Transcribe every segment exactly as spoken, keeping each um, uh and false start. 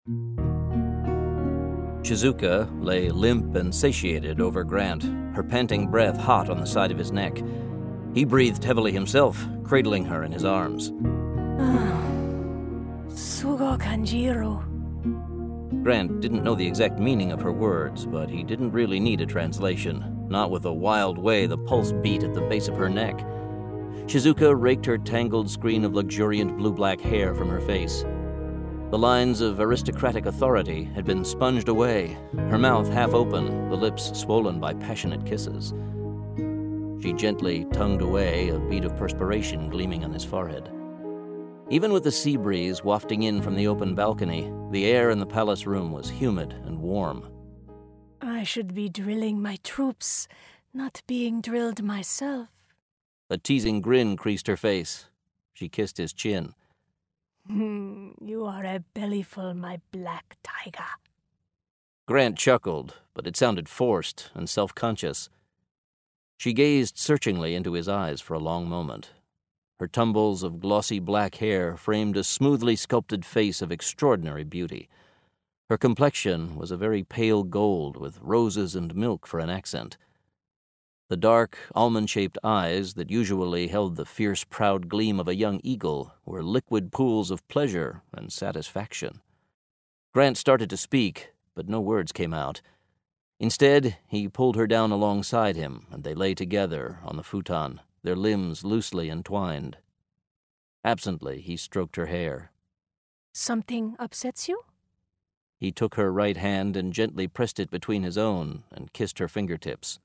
Shizuka lay limp and satiated over Grant, her panting breath hot on the side of his neck. He breathed heavily himself, cradling her in his arms. Sugo Kanjiro. Grant didn't know the exact meaning of her words, but he didn't really need a translation, not with the wild way the pulse beat at the base of her neck. Shizuka raked her tangled screen of luxuriant blue-black hair from her face. The lines of aristocratic authority had been sponged away, her mouth half open, the lips swollen by passionate kisses. She gently tongued away, a bead of perspiration gleaming on his forehead. Even with the sea breeze wafting in from the open balcony, the air in the palace room was humid and warm. I should be drilling my troops, not being drilled myself. A teasing grin creased her face. She kissed his chin. Hmm, you are a bellyful, my black tiger. Grant chuckled, but it sounded forced and self-conscious. She gazed searchingly into his eyes for a long moment. Her tumbles of glossy black hair framed a smoothly sculpted face of extraordinary beauty. Her complexion was a very pale gold with roses and milk for an accent. The dark, almond-shaped eyes that usually held the fierce, proud gleam of a young eagle were liquid pools of pleasure and satisfaction. Grant started to speak, but no words came out. Instead, he pulled her down alongside him, and they lay together on the futon, their limbs loosely entwined. Absently, he stroked her hair. Something upsets you? He took her right hand and gently pressed it between his own and kissed her fingertips.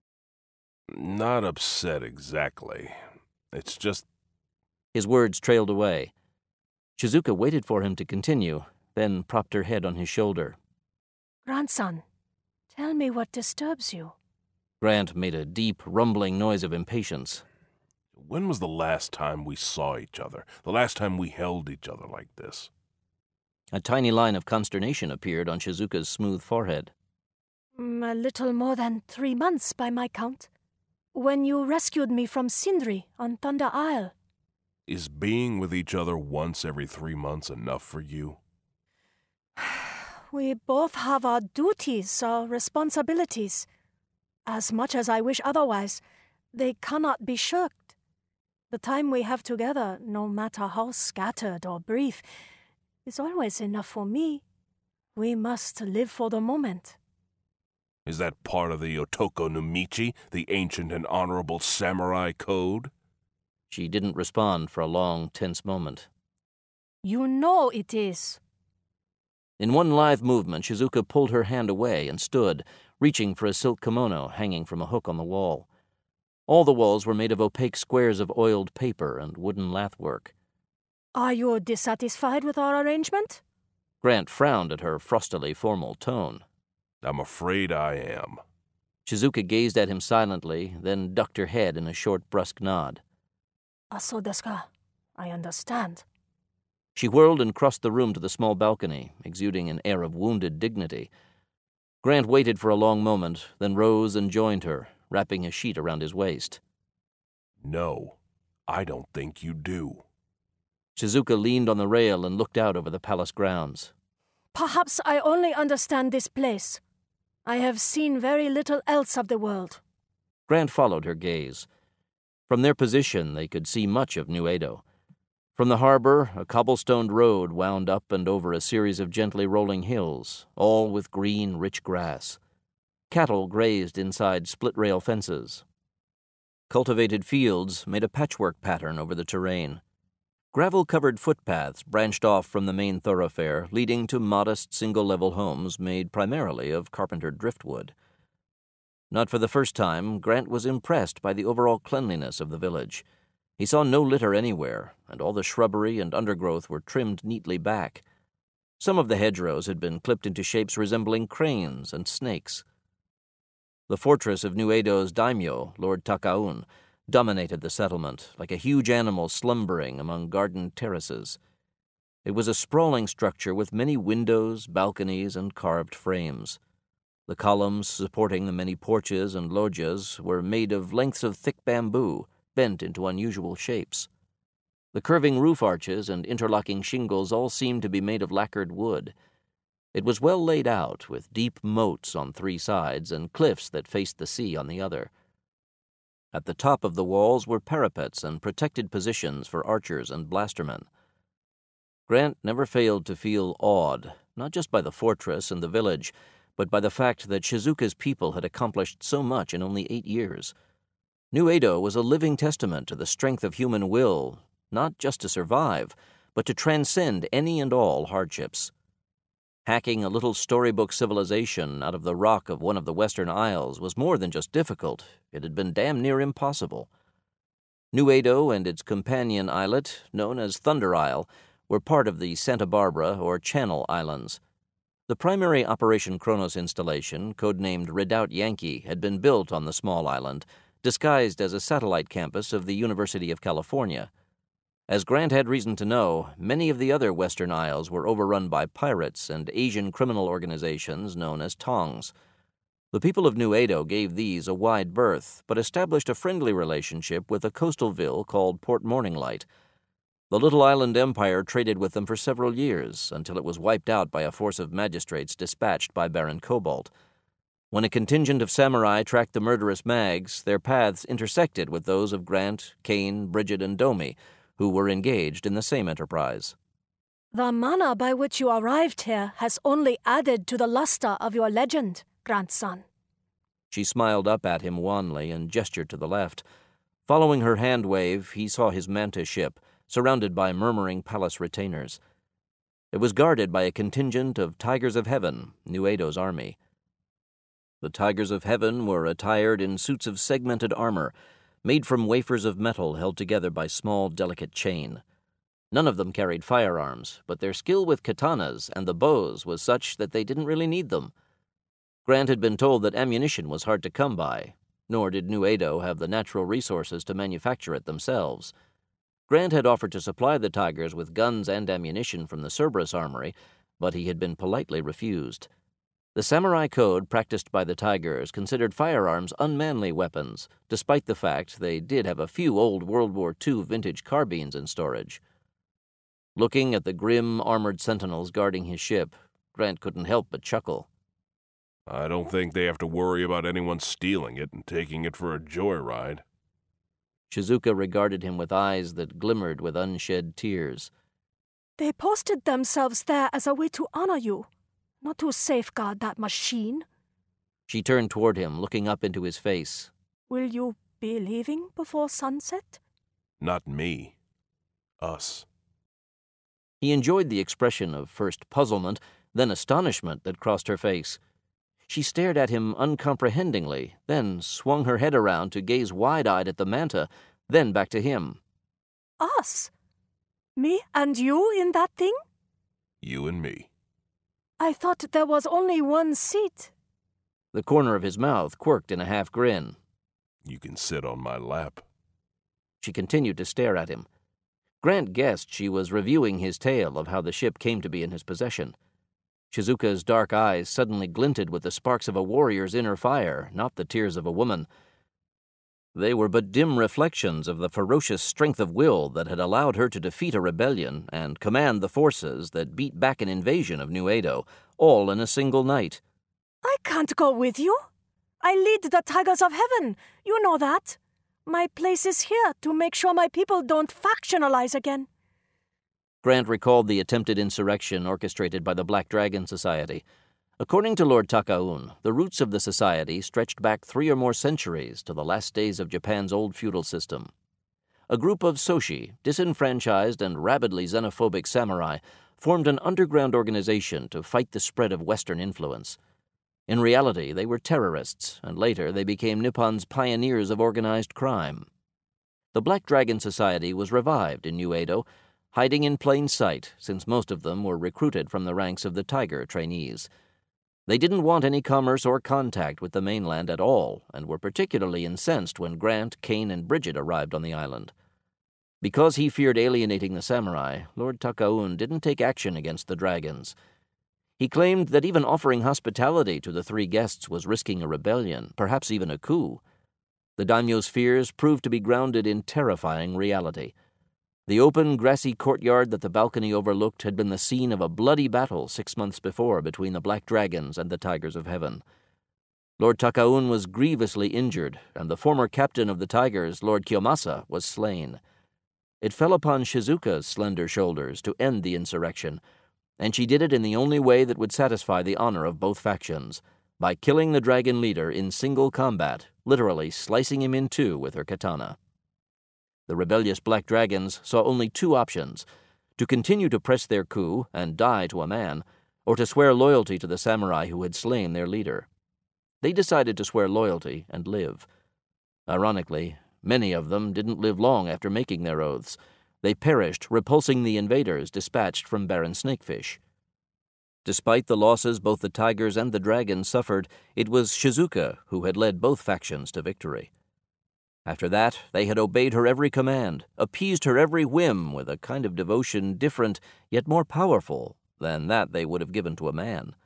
Not upset exactly. It's just... His words trailed away. Shizuka waited for him to continue, then propped her head on his shoulder. Grandson, tell me what disturbs you. Grant made a deep, rumbling noise of impatience. When was the last time we saw each other? The last time we held each other like this? A tiny line of consternation appeared on Shizuka's smooth forehead. Mm, a little more than three months by my count. When you rescued me from Sindri on Thunder Isle. Is being with each other once every three months enough for you? We both have our duties, our responsibilities. As much as I wish otherwise, they cannot be shirked. The time we have together, no matter how scattered or brief, is always enough for me. We must live for the moment. Is that part of the Otoko no Michi, the ancient and honorable samurai code? She didn't respond for a long, tense moment. You know it is. In one lithe movement, Shizuka pulled her hand away and stood, reaching for a silk kimono hanging from a hook on the wall. All the walls were made of opaque squares of oiled paper and wooden lathwork. Are you dissatisfied with our arrangement? Grant frowned at her frostily formal tone. I'm afraid I am. Shizuka gazed at him silently, then ducked her head in a short, brusque nod. So desu ka? I understand. She whirled and crossed the room to the small balcony, exuding an air of wounded dignity. Grant waited for a long moment, then rose and joined her, wrapping a sheet around his waist. No, I don't think you do. Shizuka leaned on the rail and looked out over the palace grounds. Perhaps I only understand this place. I have seen very little else of the world. Grant followed her gaze. From their position, they could see much of New Edo. From the harbor, a cobblestoned road wound up and over a series of gently rolling hills, all with green, rich grass. Cattle grazed inside split-rail fences. Cultivated fields made a patchwork pattern over the terrain. Gravel-covered footpaths branched off from the main thoroughfare, leading to modest single-level homes made primarily of carpentered driftwood. Not for the first time, Grant was impressed by the overall cleanliness of the village. He saw no litter anywhere, and all the shrubbery and undergrowth were trimmed neatly back. Some of the hedgerows had been clipped into shapes resembling cranes and snakes. The fortress of New Edo's daimyo, Lord Takaun, dominated the settlement, like a huge animal slumbering among garden terraces. It was a sprawling structure with many windows, balconies, and carved frames. The columns supporting the many porches and loggias were made of lengths of thick bamboo, bent into unusual shapes. The curving roof arches and interlocking shingles all seemed to be made of lacquered wood. It was well laid out, with deep moats on three sides and cliffs that faced the sea on the other. At the top of the walls were parapets and protected positions for archers and blastermen. Grant never failed to feel awed, not just by the fortress and the village, but by the fact that Shizuka's people had accomplished so much in only eight years. New Edo was a living testament to the strength of human will, not just to survive, but to transcend any and all hardships. Hacking a little storybook civilization out of the rock of one of the Western Isles was more than just difficult, it had been damn near impossible. New Edo and its companion islet, known as Thunder Isle, were part of the Santa Barbara or Channel Islands. The primary Operation Kronos installation, codenamed Redoubt Yankee, had been built on the small island, disguised as a satellite campus of the University of California. As Grant had reason to know, many of the other Western Isles were overrun by pirates and Asian criminal organizations known as Tongs. The people of New Edo gave these a wide berth, but established a friendly relationship with a coastal ville called Port Morninglight. The little island empire traded with them for several years, until it was wiped out by a force of magistrates dispatched by Baron Cobalt. When a contingent of samurai tracked the murderous Mags, their paths intersected with those of Grant, Kane, Bridget, and Domi, who were engaged in the same enterprise. The manner by which you arrived here has only added to the luster of your legend, grandson. She smiled up at him wanly and gestured to the left. Following her hand wave, he saw his manta ship, surrounded by murmuring palace retainers. It was guarded by a contingent of Tigers of Heaven, New Edo's army. The Tigers of Heaven were attired in suits of segmented armor, made from wafers of metal held together by small, delicate chain. None of them carried firearms, but their skill with katanas and the bows was such that they didn't really need them. Grant had been told that ammunition was hard to come by, nor did New Edo have the natural resources to manufacture it themselves. Grant had offered to supply the Tigers with guns and ammunition from the Cerberus armory, but he had been politely refused. The samurai code practiced by the Tigers considered firearms unmanly weapons, despite the fact they did have a few old World War Two vintage carbines in storage. Looking at the grim, armored sentinels guarding his ship, Grant couldn't help but chuckle. I don't think they have to worry about anyone stealing it and taking it for a joyride. Shizuka regarded him with eyes that glimmered with unshed tears. They posted themselves there as a way to honor you, not to safeguard that machine. She turned toward him, looking up into his face. Will you be leaving before sunset? Not me. Us. He enjoyed the expression of first puzzlement, then astonishment that crossed her face. She stared at him uncomprehendingly, then swung her head around to gaze wide-eyed at the manta, then back to him. Us? Me and you in that thing? You and me. I thought there was only one seat. The corner of his mouth quirked in a half-grin. You can sit on my lap. She continued to stare at him. Grant guessed she was reviewing his tale of how the ship came to be in his possession. Shizuka's dark eyes suddenly glinted with the sparks of a warrior's inner fire, not the tears of a woman. They were but dim reflections of the ferocious strength of will that had allowed her to defeat a rebellion and command the forces that beat back an invasion of New Edo, all in a single night. I can't go with you. I lead the Tigers of Heaven. You know that. My place is here to make sure my people don't factionalize again. Grant recalled the attempted insurrection orchestrated by the Black Dragon Society. According to Lord Takaun, the roots of the society stretched back three or more centuries to the last days of Japan's old feudal system. A group of Soshi, disenfranchised and rabidly xenophobic samurai, formed an underground organization to fight the spread of Western influence. In reality, they were terrorists, and later they became Nippon's pioneers of organized crime. The Black Dragon Society was revived in New Edo, hiding in plain sight since most of them were recruited from the ranks of the Tiger trainees. They didn't want any commerce or contact with the mainland at all, and were particularly incensed when Grant, Kane, and Bridget arrived on the island. Because he feared alienating the samurai, Lord Takaun didn't take action against the dragons. He claimed that even offering hospitality to the three guests was risking a rebellion, perhaps even a coup. The daimyo's fears proved to be grounded in terrifying reality. The open, grassy courtyard that the balcony overlooked had been the scene of a bloody battle six months before between the Black Dragons and the Tigers of Heaven. Lord Takaun was grievously injured, and the former captain of the Tigers, Lord Kiyomasa, was slain. It fell upon Shizuka's slender shoulders to end the insurrection, and she did it in the only way that would satisfy the honor of both factions, by killing the dragon leader in single combat, literally slicing him in two with her katana. The rebellious Black Dragons saw only two options: to continue to press their coup and die to a man, or to swear loyalty to the samurai who had slain their leader. They decided to swear loyalty and live. Ironically, many of them didn't live long after making their oaths. They perished repulsing the invaders dispatched from Baron Snakefish. Despite the losses both the Tigers and the Dragons suffered, it was Shizuka who had led both factions to victory. After that, they had obeyed her every command, appeased her every whim with a kind of devotion different yet more powerful than that they would have given to a man.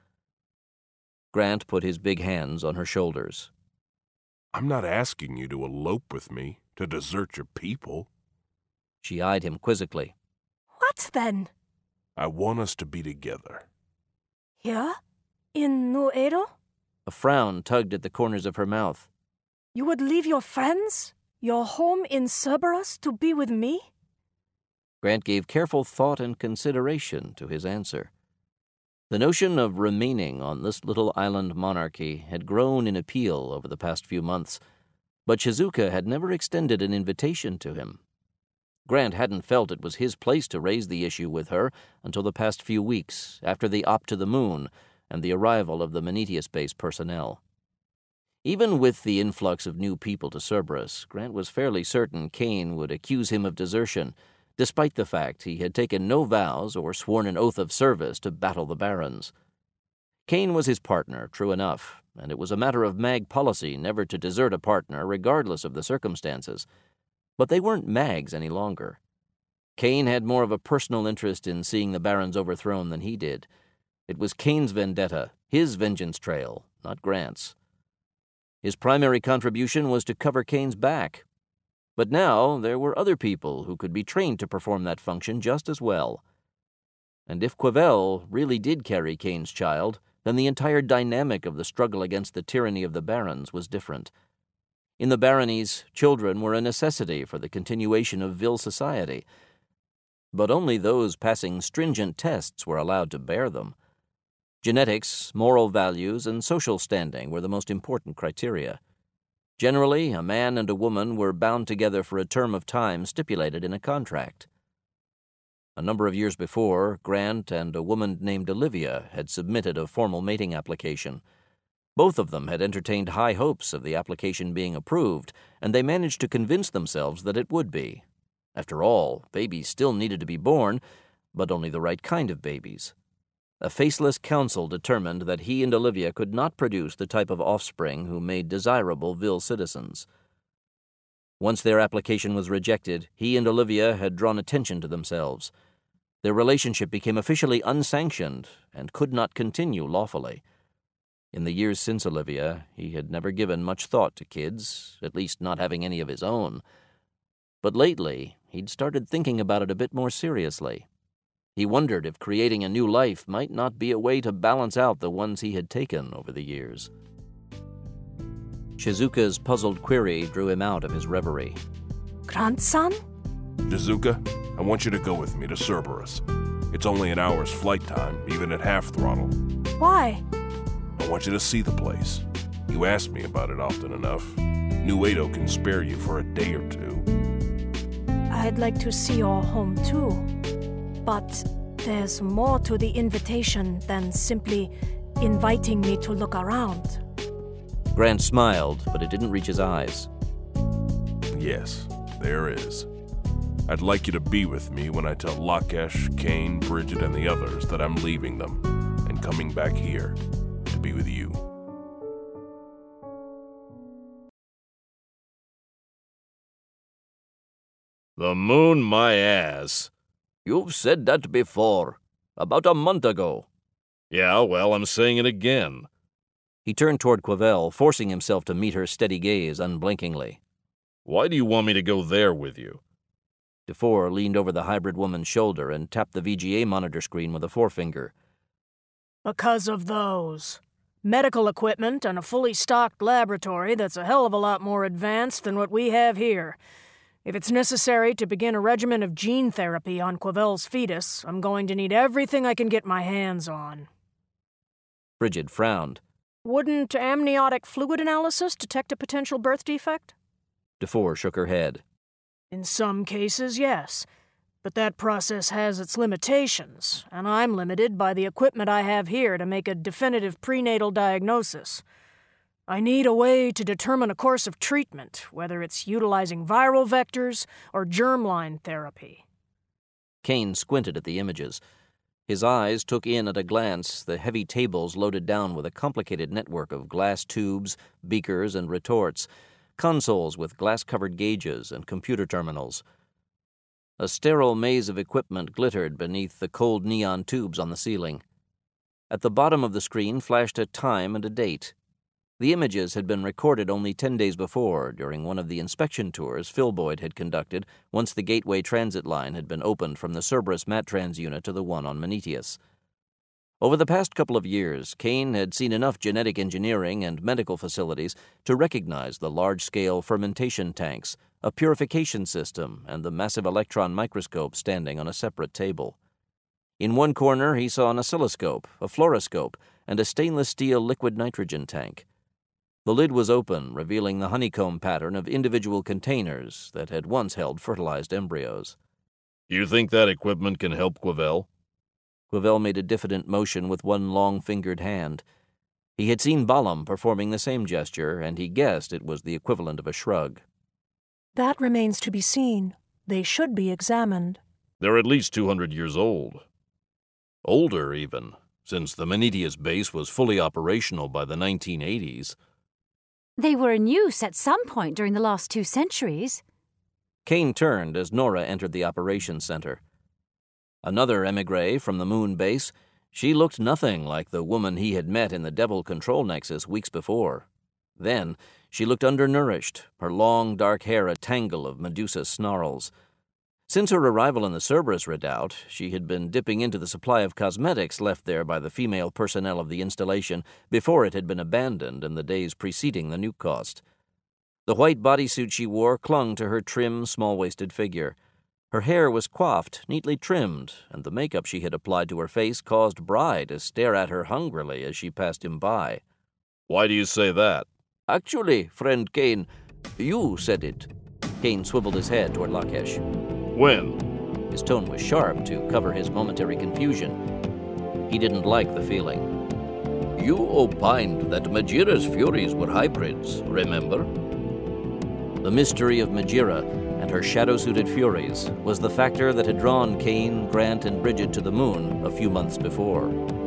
Grant put his big hands on her shoulders. I'm not asking you to elope with me, to desert your people. She eyed him quizzically. What then? I want us to be together. Here? In New Edo? A frown tugged at the corners of her mouth. You would leave your friends, your home in Cerberus, to be with me? Grant gave careful thought and consideration to his answer. The notion of remaining on this little island monarchy had grown in appeal over the past few months, but Shizuka had never extended an invitation to him. Grant hadn't felt it was his place to raise the issue with her until the past few weeks, after the op to the moon and the arrival of the Menetius-based personnel. Even with the influx of new people to Cerberus, Grant was fairly certain Kane would accuse him of desertion, despite the fact he had taken no vows or sworn an oath of service to battle the barons. Kane was his partner, true enough, and it was a matter of mag policy never to desert a partner regardless of the circumstances. But they weren't mags any longer. Kane had more of a personal interest in seeing the barons overthrown than he did. It was Kane's vendetta, his vengeance trail, not Grant's. His primary contribution was to cover Kane's back. But now there were other people who could be trained to perform that function just as well. And if Quevelle really did carry Kane's child, then the entire dynamic of the struggle against the tyranny of the barons was different. In the baronies, children were a necessity for the continuation of Vil society. But only those passing stringent tests were allowed to bear them. Genetics, moral values, and social standing were the most important criteria. Generally, a man and a woman were bound together for a term of time stipulated in a contract. A number of years before, Grant and a woman named Olivia had submitted a formal mating application. Both of them had entertained high hopes of the application being approved, and they managed to convince themselves that it would be. After all, babies still needed to be born, but only the right kind of babies. A faceless council determined that he and Olivia could not produce the type of offspring who made desirable Vil citizens. Once their application was rejected, he and Olivia had drawn attention to themselves. Their relationship became officially unsanctioned and could not continue lawfully. In the years since Olivia, he had never given much thought to kids, at least not having any of his own. But lately, he'd started thinking about it a bit more seriously. He wondered if creating a new life might not be a way to balance out the ones he had taken over the years. Shizuka's puzzled query drew him out of his reverie. Grandson? Shizuka, I want you to go with me to Cerberus. It's only an hour's flight time, even at half throttle. Why? I want you to see the place. You ask me about it often enough. New Edo can spare you for a day or two. I'd like to see your home too. But there's more to the invitation than simply inviting me to look around. Grant smiled, but it didn't reach his eyes. Yes, there is. I'd like you to be with me when I tell Lakesh, Kane, Bridget, and the others that I'm leaving them and coming back here to be with you. The moon, my ass. You've said that before, about a month ago. Yeah, well, I'm saying it again. He turned toward Quevelle, forcing himself to meet her steady gaze unblinkingly. Why do you want me to go there with you? DeFore leaned over the hybrid woman's shoulder and tapped the V G A monitor screen with a forefinger. Because of those. Medical equipment and a fully stocked laboratory that's a hell of a lot more advanced than what we have here. If it's necessary to begin a regimen of gene therapy on Quavel's fetus, I'm going to need everything I can get my hands on. Bridget frowned. Wouldn't amniotic fluid analysis detect a potential birth defect? DeFore shook her head. In some cases, yes. But that process has its limitations, and I'm limited by the equipment I have here to make a definitive prenatal diagnosis. I need a way to determine a course of treatment, whether it's utilizing viral vectors or germline therapy. Kane squinted at the images. His eyes took in at a glance the heavy tables loaded down with a complicated network of glass tubes, beakers, and retorts, consoles with glass-covered gauges and computer terminals. A sterile maze of equipment glittered beneath the cold neon tubes on the ceiling. At the bottom of the screen flashed a time and a date. The images had been recorded only ten days before, during one of the inspection tours Phil Boyd had conducted once the Gateway Transit line had been opened from the Cerberus Matrans unit to the one on Menetius. Over the past couple of years, Kane had seen enough genetic engineering and medical facilities to recognize the large-scale fermentation tanks, a purification system, and the massive electron microscope standing on a separate table. In one corner, he saw an oscilloscope, a fluoroscope, and a stainless steel liquid nitrogen tank. The lid was open, revealing the honeycomb pattern of individual containers that had once held fertilized embryos. You think that equipment can help Quavel? Quavel made a diffident motion with one long-fingered hand. He had seen Balam performing the same gesture, and he guessed it was the equivalent of a shrug. That remains to be seen. They should be examined. They're at least two hundred years old. Older, even, since the Menetius base was fully operational by the nineteen eighties. They were in use at some point during the last two centuries. Kane turned as Nora entered the operations center. Another émigré from the moon base, she looked nothing like the woman he had met in the Devil Control Nexus weeks before. Then, she looked undernourished, her long, dark hair a tangle of Medusa snarls. Since her arrival in the Cerberus redoubt, she had been dipping into the supply of cosmetics left there by the female personnel of the installation before it had been abandoned in the days preceding the nuke cost. The white bodysuit she wore clung to her trim, small-waisted figure. Her hair was coiffed, neatly trimmed, and the makeup she had applied to her face caused Bry to stare at her hungrily as she passed him by. Why do you say that? Actually, friend Kane, you said it. Kane swiveled his head toward Lakesh. When? His tone was sharp to cover his momentary confusion. He didn't like the feeling. You opined that Majira's Furies were hybrids, remember? The mystery of Majira and her shadow-suited Furies was the factor that had drawn Kane, Grant, and Bridget to the moon a few months before.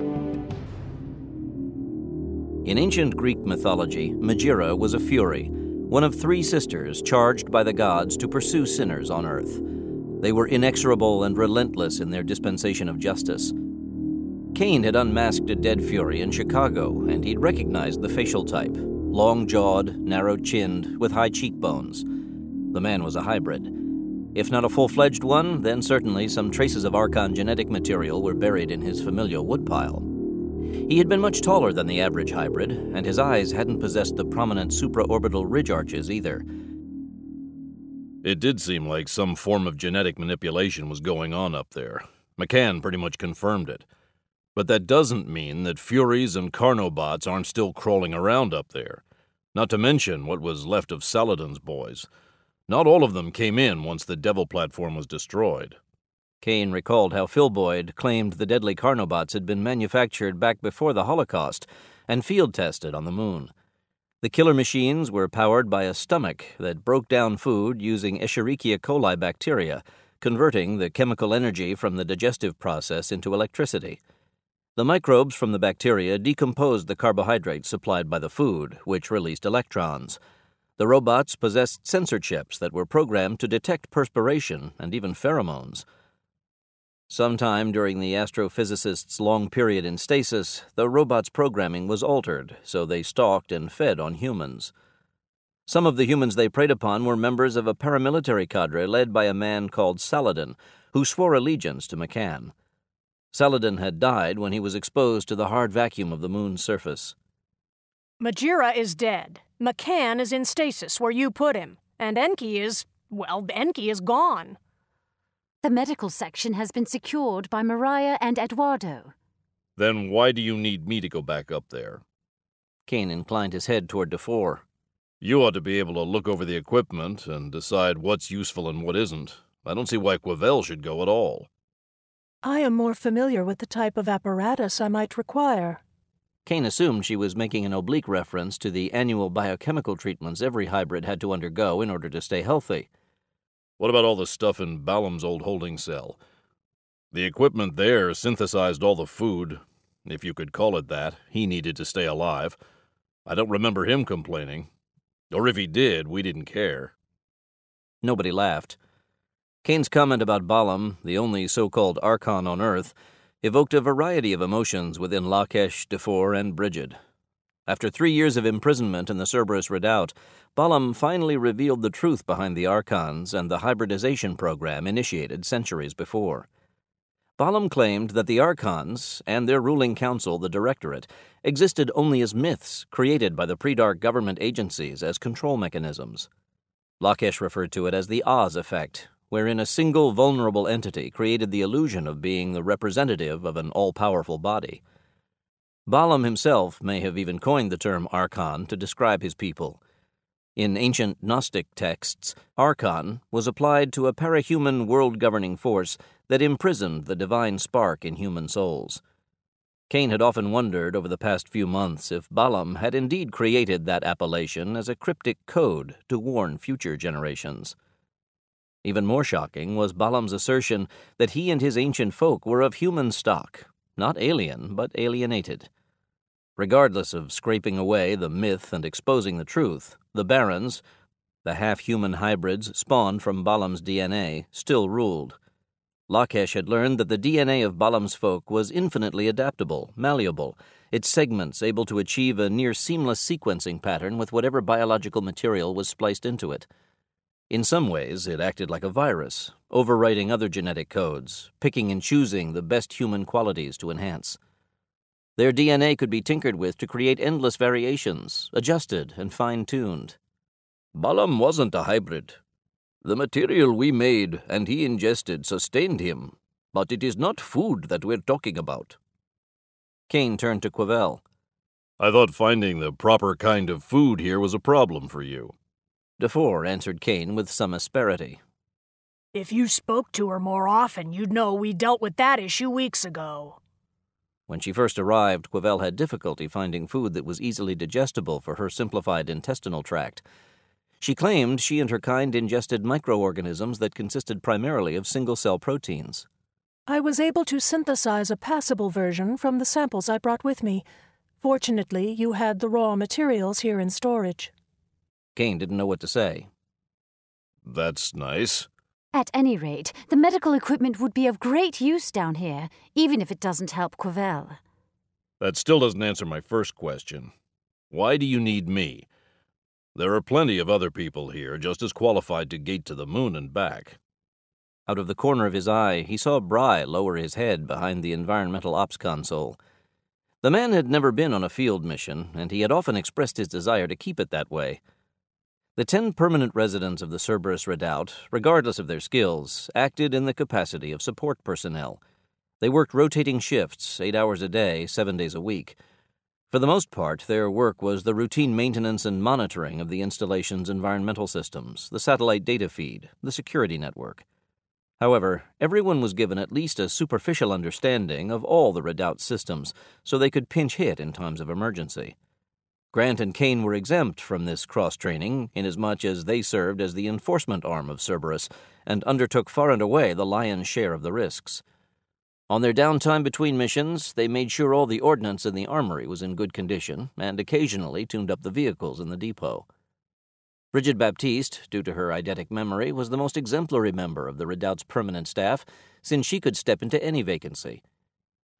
In ancient Greek mythology, Majira was a Fury, one of three sisters charged by the gods to pursue sinners on Earth. They were inexorable and relentless in their dispensation of justice. Kane had unmasked a dead Fury in Chicago, and he'd recognized the facial type, long-jawed, narrow-chinned, with high cheekbones. The man was a hybrid. If not a full-fledged one, then certainly some traces of Archon genetic material were buried in his familial woodpile. He had been much taller than the average hybrid, and his eyes hadn't possessed the prominent supraorbital ridge arches either. It did seem like some form of genetic manipulation was going on up there. McCann pretty much confirmed it. But that doesn't mean that Furies and Carnobots aren't still crawling around up there. Not to mention what was left of Saladin's boys. Not all of them came in once the Devil platform was destroyed. Kane recalled how Phil Boyd claimed the deadly Carnobots had been manufactured back before the Holocaust and field-tested on the moon. The killer machines were powered by a stomach that broke down food using Escherichia coli bacteria, converting the chemical energy from the digestive process into electricity. The microbes from the bacteria decomposed the carbohydrates supplied by the food, which released electrons. The robots possessed sensor chips that were programmed to detect perspiration and even pheromones. Sometime during the astrophysicist's long period in stasis, the robots' programming was altered, so they stalked and fed on humans. Some of the humans they preyed upon were members of a paramilitary cadre led by a man called Saladin, who swore allegiance to McCann. Saladin had died when he was exposed to the hard vacuum of the moon's surface. Majira is dead. McCann is in stasis where you put him. And Enki is, well, Enki is gone. The medical section has been secured by Mariah and Eduardo. Then why do you need me to go back up there? Kane inclined his head toward DeFore. You ought to be able to look over the equipment and decide what's useful and what isn't. I don't see why Quavel should go at all. I am more familiar with the type of apparatus I might require. Kane assumed she was making an oblique reference to the annual biochemical treatments every hybrid had to undergo in order to stay healthy. What about all the stuff in Balam's old holding cell? The equipment there synthesized all the food, if you could call it that, he needed to stay alive. I don't remember him complaining. Or if he did, we didn't care. Nobody laughed. Kane's comment about Balam, the only so-called Archon on Earth, evoked a variety of emotions within Lakesh, DeFore, and Brigid. After three years of imprisonment in the Cerberus Redoubt, Balam finally revealed the truth behind the Archons and the hybridization program initiated centuries before. Balam claimed that the Archons, and their ruling council, the Directorate, existed only as myths created by the pre-Dark government agencies as control mechanisms. Lakesh referred to it as the Oz effect, wherein a single vulnerable entity created the illusion of being the representative of an all-powerful body. Balam himself may have even coined the term Archon to describe his people. In ancient Gnostic texts, Archon was applied to a parahuman world-governing force that imprisoned the divine spark in human souls. Kane had often wondered over the past few months if Balam had indeed created that appellation as a cryptic code to warn future generations. Even more shocking was Balam's assertion that he and his ancient folk were of human stock, not alien, but alienated. Regardless of scraping away the myth and exposing the truth, the Barons, the half-human hybrids spawned from Balam's D N A, still ruled. Lakesh had learned that the D N A of Balam's folk was infinitely adaptable, malleable, its segments able to achieve a near-seamless sequencing pattern with whatever biological material was spliced into it. In some ways, it acted like a virus, overwriting other genetic codes, picking and choosing the best human qualities to enhance. Their D N A could be tinkered with to create endless variations, adjusted and fine-tuned. Balam wasn't a hybrid. The material we made and he ingested sustained him, but it is not food that we're talking about. Kane turned to Quavel. I thought finding the proper kind of food here was a problem for you. DeFore answered Kane with some asperity. If you spoke to her more often, you'd know we dealt with that issue weeks ago. When she first arrived, Quavel had difficulty finding food that was easily digestible for her simplified intestinal tract. She claimed she and her kind ingested microorganisms that consisted primarily of single-cell proteins. I was able to synthesize a passable version from the samples I brought with me. Fortunately, you had the raw materials here in storage. Kane didn't know what to say. That's nice. At any rate, the medical equipment would be of great use down here, even if it doesn't help Quavel. That still doesn't answer my first question. Why do you need me? There are plenty of other people here just as qualified to gate to the moon and back. Out of the corner of his eye, he saw Bry lower his head behind the environmental ops console. The man had never been on a field mission, and he had often expressed his desire to keep it that way. The ten permanent residents of the Cerberus Redoubt, regardless of their skills, acted in the capacity of support personnel. They worked rotating shifts, eight hours a day, seven days a week. For the most part, their work was the routine maintenance and monitoring of the installation's environmental systems, the satellite data feed, the security network. However, everyone was given at least a superficial understanding of all the Redoubt's systems, so they could pinch hit in times of emergency. Grant and Kane were exempt from this cross-training, inasmuch as they served as the enforcement arm of Cerberus and undertook far and away the lion's share of the risks. On their downtime between missions, they made sure all the ordnance in the armory was in good condition and occasionally tuned up the vehicles in the depot. Brigid Baptiste, due to her eidetic memory, was the most exemplary member of the Redoubt's permanent staff, since she could step into any vacancy.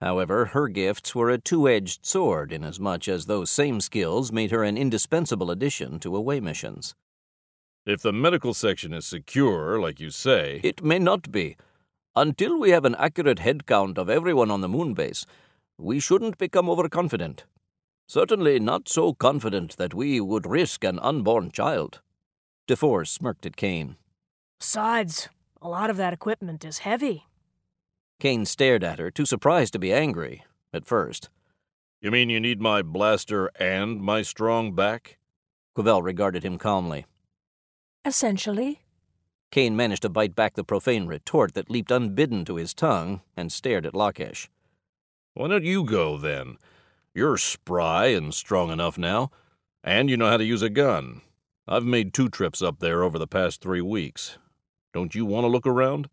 However, her gifts were a two-edged sword, inasmuch as those same skills made her an indispensable addition to away missions. If the medical section is secure, like you say... It may not be. Until we have an accurate head count of everyone on the moon base, we shouldn't become overconfident. Certainly not so confident that we would risk an unborn child. DeForce smirked at Kane. Besides, a lot of that equipment is heavy. Kane stared at her, too surprised to be angry, at first. You mean you need my blaster and my strong back? Quevell regarded him calmly. Essentially. Kane managed to bite back the profane retort that leaped unbidden to his tongue and stared at Lakesh. Why don't you go, then? You're spry and strong enough now, and you know how to use a gun. I've made two trips up there over the past three weeks. Don't you want to look around?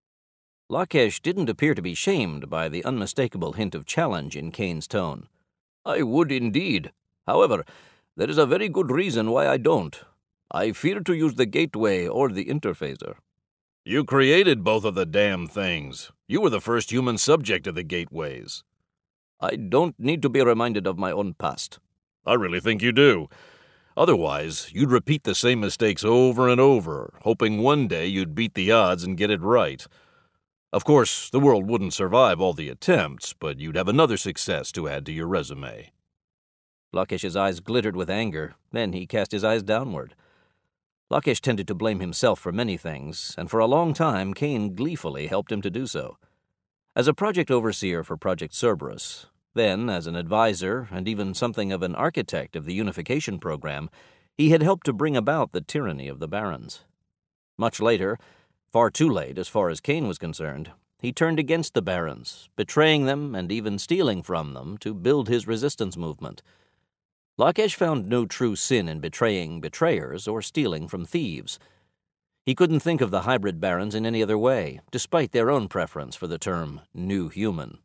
Lakesh didn't appear to be shamed by the unmistakable hint of challenge in Kane's tone. I would indeed. However, there is a very good reason why I don't. I fear to use the gateway or the interphaser. You created both of the damn things. You were the first human subject of the gateways. I don't need to be reminded of my own past. I really think you do. Otherwise, you'd repeat the same mistakes over and over, hoping one day you'd beat the odds and get it right. Of course, the world wouldn't survive all the attempts, but you'd have another success to add to your resume. Lakesh's eyes glittered with anger. Then he cast his eyes downward. Lakesh tended to blame himself for many things, and for a long time Kane gleefully helped him to do so. As a project overseer for Project Cerberus, then as an advisor and even something of an architect of the unification program, he had helped to bring about the tyranny of the Barons. Much later, far too late as far as Kane was concerned, he turned against the Barons, betraying them and even stealing from them to build his resistance movement. Lakesh found no true sin in betraying betrayers or stealing from thieves. He couldn't think of the hybrid Barons in any other way, despite their own preference for the term New Human.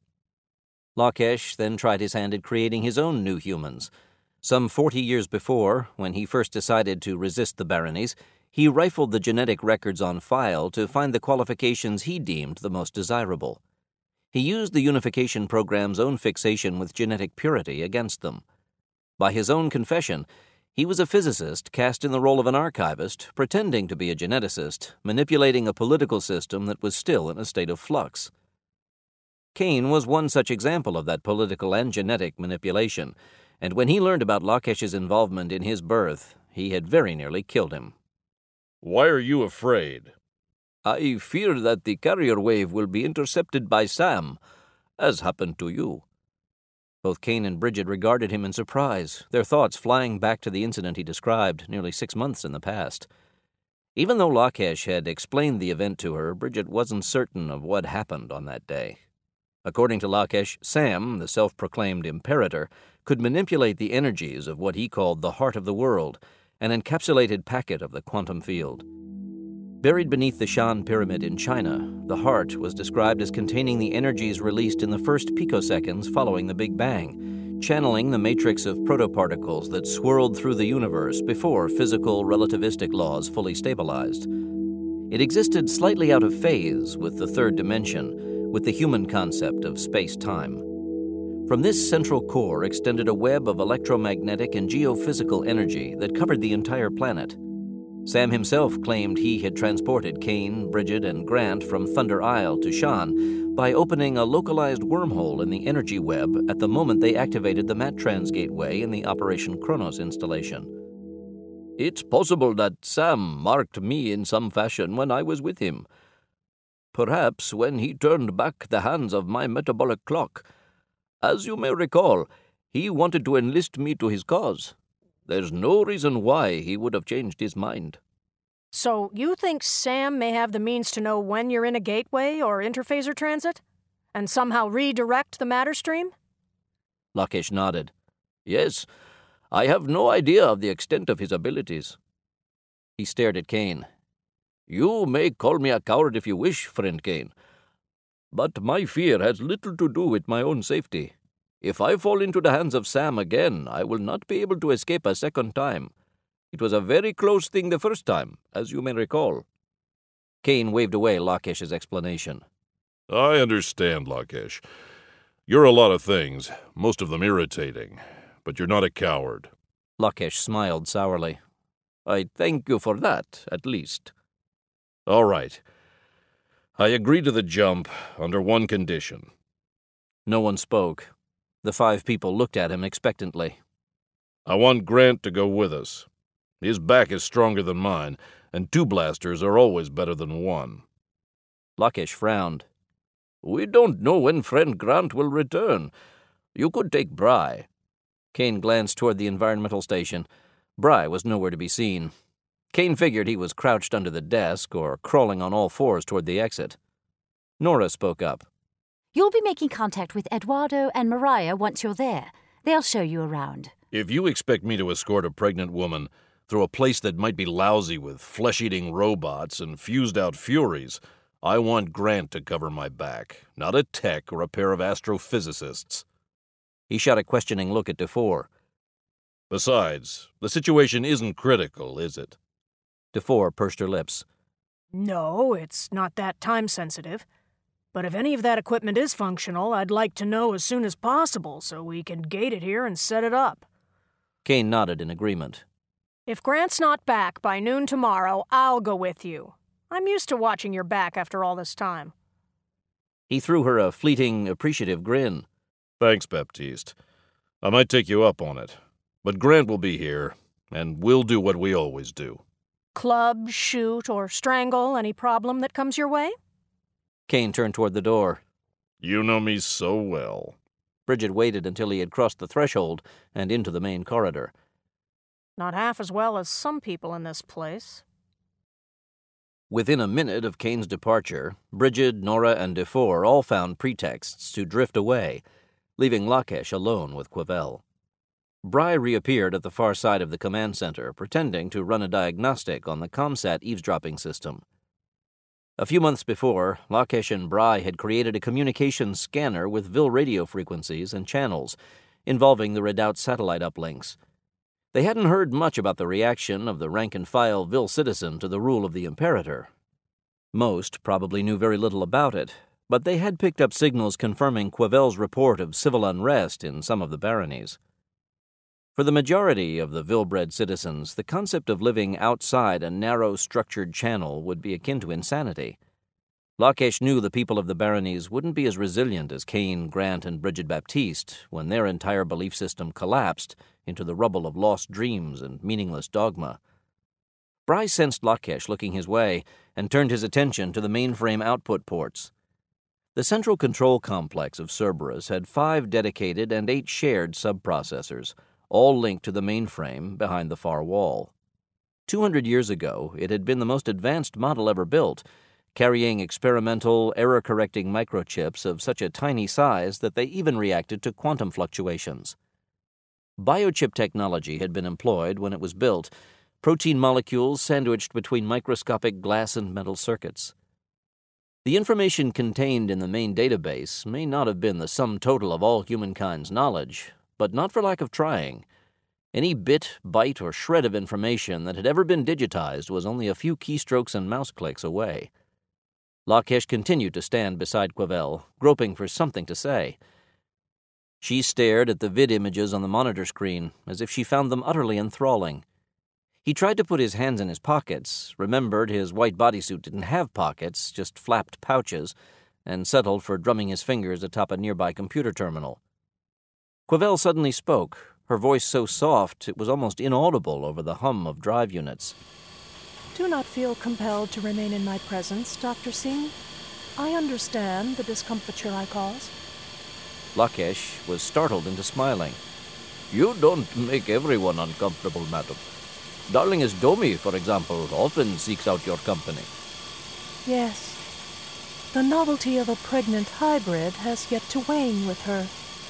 Lakesh then tried his hand at creating his own New Humans. Some forty years before, when he first decided to resist the baronies, he rifled the genetic records on file to find the qualifications he deemed the most desirable. He used the unification program's own fixation with genetic purity against them. By his own confession, he was a physicist cast in the role of an archivist, pretending to be a geneticist, manipulating a political system that was still in a state of flux. Kane was one such example of that political and genetic manipulation, and when he learned about Lakesh's involvement in his birth, he had very nearly killed him. Why are you afraid? I fear that the carrier wave will be intercepted by Sam, as happened to you. Both Kane and Bridget regarded him in surprise, their thoughts flying back to the incident he described nearly six months in the past. Even though Lakesh had explained the event to her, Bridget wasn't certain of what happened on that day. According to Lakesh, Sam, the self-proclaimed imperator, could manipulate the energies of what he called the heart of the world, an encapsulated packet of the quantum field. Buried beneath the Shan Pyramid in China, the heart was described as containing the energies released in the first picoseconds following the Big Bang, channeling the matrix of protoparticles that swirled through the universe before physical relativistic laws fully stabilized. It existed slightly out of phase with the third dimension, with the human concept of space-time. From this central core extended a web of electromagnetic and geophysical energy that covered the entire planet. Sam himself claimed he had transported Kane, Bridget, and Grant from Thunder Isle to Shan by opening a localized wormhole in the energy web at the moment they activated the Mattrans gateway in the Operation Kronos installation. It's possible that Sam marked me in some fashion when I was with him. Perhaps when he turned back the hands of my metabolic clock. As you may recall, he wanted to enlist me to his cause. There's no reason why he would have changed his mind. So you think Sam may have the means to know when you're in a gateway or interphaser transit? And somehow redirect the matter stream? Lakesh nodded. Yes, I have no idea of the extent of his abilities. He stared at Kane. You may call me a coward if you wish, friend Kane. But my fear has little to do with my own safety. If I fall into the hands of Sam again, I will not be able to escape a second time. It was a very close thing the first time, as you may recall. Kane waved away Lakesh's explanation. I understand, Lakesh. You're a lot of things, most of them irritating, but you're not a coward. Lakesh smiled sourly. I thank you for that, at least. All right. I agree to the jump under one condition. No one spoke. The five people looked at him expectantly. I want Grant to go with us. His back is stronger than mine, and two blasters are always better than one. Lakesh frowned. We don't know when friend Grant will return. You could take Bry. Kane glanced toward the environmental station. Bry was nowhere to be seen. Kane figured he was crouched under the desk or crawling on all fours toward the exit. Nora spoke up. You'll be making contact with Eduardo and Mariah once you're there. They'll show you around. If you expect me to escort a pregnant woman through a place that might be lousy with flesh-eating robots and fused-out furies, I want Grant to cover my back, not a tech or a pair of astrophysicists. He shot a questioning look at DeFore. Besides, the situation isn't critical, is it? DeFore pursed her lips. No, it's not that time-sensitive. But if any of that equipment is functional, I'd like to know as soon as possible so we can gate it here and set it up. Kane nodded in agreement. If Grant's not back by noon tomorrow, I'll go with you. I'm used to watching your back after all this time. He threw her a fleeting, appreciative grin. Thanks, Baptiste. I might take you up on it. But Grant will be here, and we'll do what we always do. Club, shoot, or strangle any problem that comes your way? Kane turned toward the door. You know me so well. Bridget waited until he had crossed the threshold and into the main corridor. Not half as well as some people in this place. Within a minute of Kane's departure, Bridget, Nora, and DeFore all found pretexts to drift away, leaving Lakesh alone with Quavel. Bry reappeared at the far side of the command center, pretending to run a diagnostic on the ComSat eavesdropping system. A few months before, Lakesh and Bry had created a communications scanner with Vil radio frequencies and channels, involving the Redoubt satellite uplinks. They hadn't heard much about the reaction of the rank-and-file Vil citizen to the rule of the Imperator. Most probably knew very little about it, but they had picked up signals confirming Quavel's report of civil unrest in some of the baronies. For the majority of the Vil-bred citizens, the concept of living outside a narrow, structured channel would be akin to insanity. Lakesh knew the people of the baronies wouldn't be as resilient as Kane, Grant, and Bridget Baptiste when their entire belief system collapsed into the rubble of lost dreams and meaningless dogma. Bry sensed Lakesh looking his way and turned his attention to the mainframe output ports. The central control complex of Cerberus had five dedicated and eight shared subprocessors, all linked to the mainframe behind the far wall. Two hundred years ago, it had been the most advanced model ever built, carrying experimental, error-correcting microchips of such a tiny size that they even reacted to quantum fluctuations. Biochip technology had been employed when it was built, protein molecules sandwiched between microscopic glass and metal circuits. The information contained in the main database may not have been the sum total of all humankind's knowledge, but not for lack of trying. Any bit, byte, or shred of information that had ever been digitized was only a few keystrokes and mouse clicks away. Lakesh continued to stand beside Quavel, groping for something to say. She stared at the vid images on the monitor screen, as if she found them utterly enthralling. He tried to put his hands in his pockets, remembered his white bodysuit didn't have pockets, just flapped pouches, and settled for drumming his fingers atop a nearby computer terminal. Quavel suddenly spoke, her voice so soft it was almost inaudible over the hum of drive units. Do not feel compelled to remain in my presence, Doctor Singh. I understand the discomfiture I cause. Lakesh was startled into smiling. You don't make everyone uncomfortable, madam. Darling's Domi, for example, often seeks out your company. Yes. The novelty of a pregnant hybrid has yet to wane with her.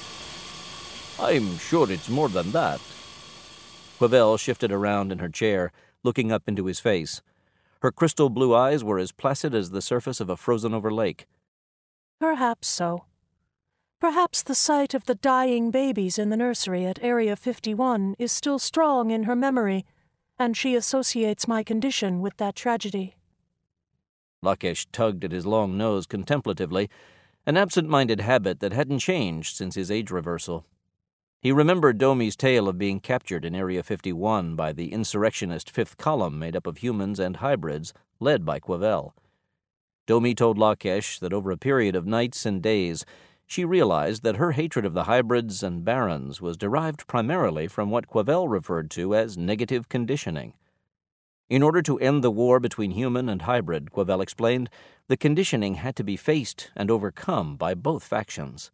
I'm sure it's more than that. Quavel shifted around in her chair, looking up into his face. Her crystal blue eyes were as placid as the surface of a frozen-over lake. Perhaps so. Perhaps the sight of the dying babies in the nursery at Area fifty-one is still strong in her memory, and she associates my condition with that tragedy. Lakesh tugged at his long nose contemplatively, an absent-minded habit that hadn't changed since his age reversal. He remembered Domi's tale of being captured in Area fifty-one by the insurrectionist Fifth Column made up of humans and hybrids, led by Quevell. Domi told Lakesh that over a period of nights and days, she realized that her hatred of the hybrids and barons was derived primarily from what Quevell referred to as negative conditioning. In order to end the war between human and hybrid, Quevell explained, the conditioning had to be faced and overcome by both factions.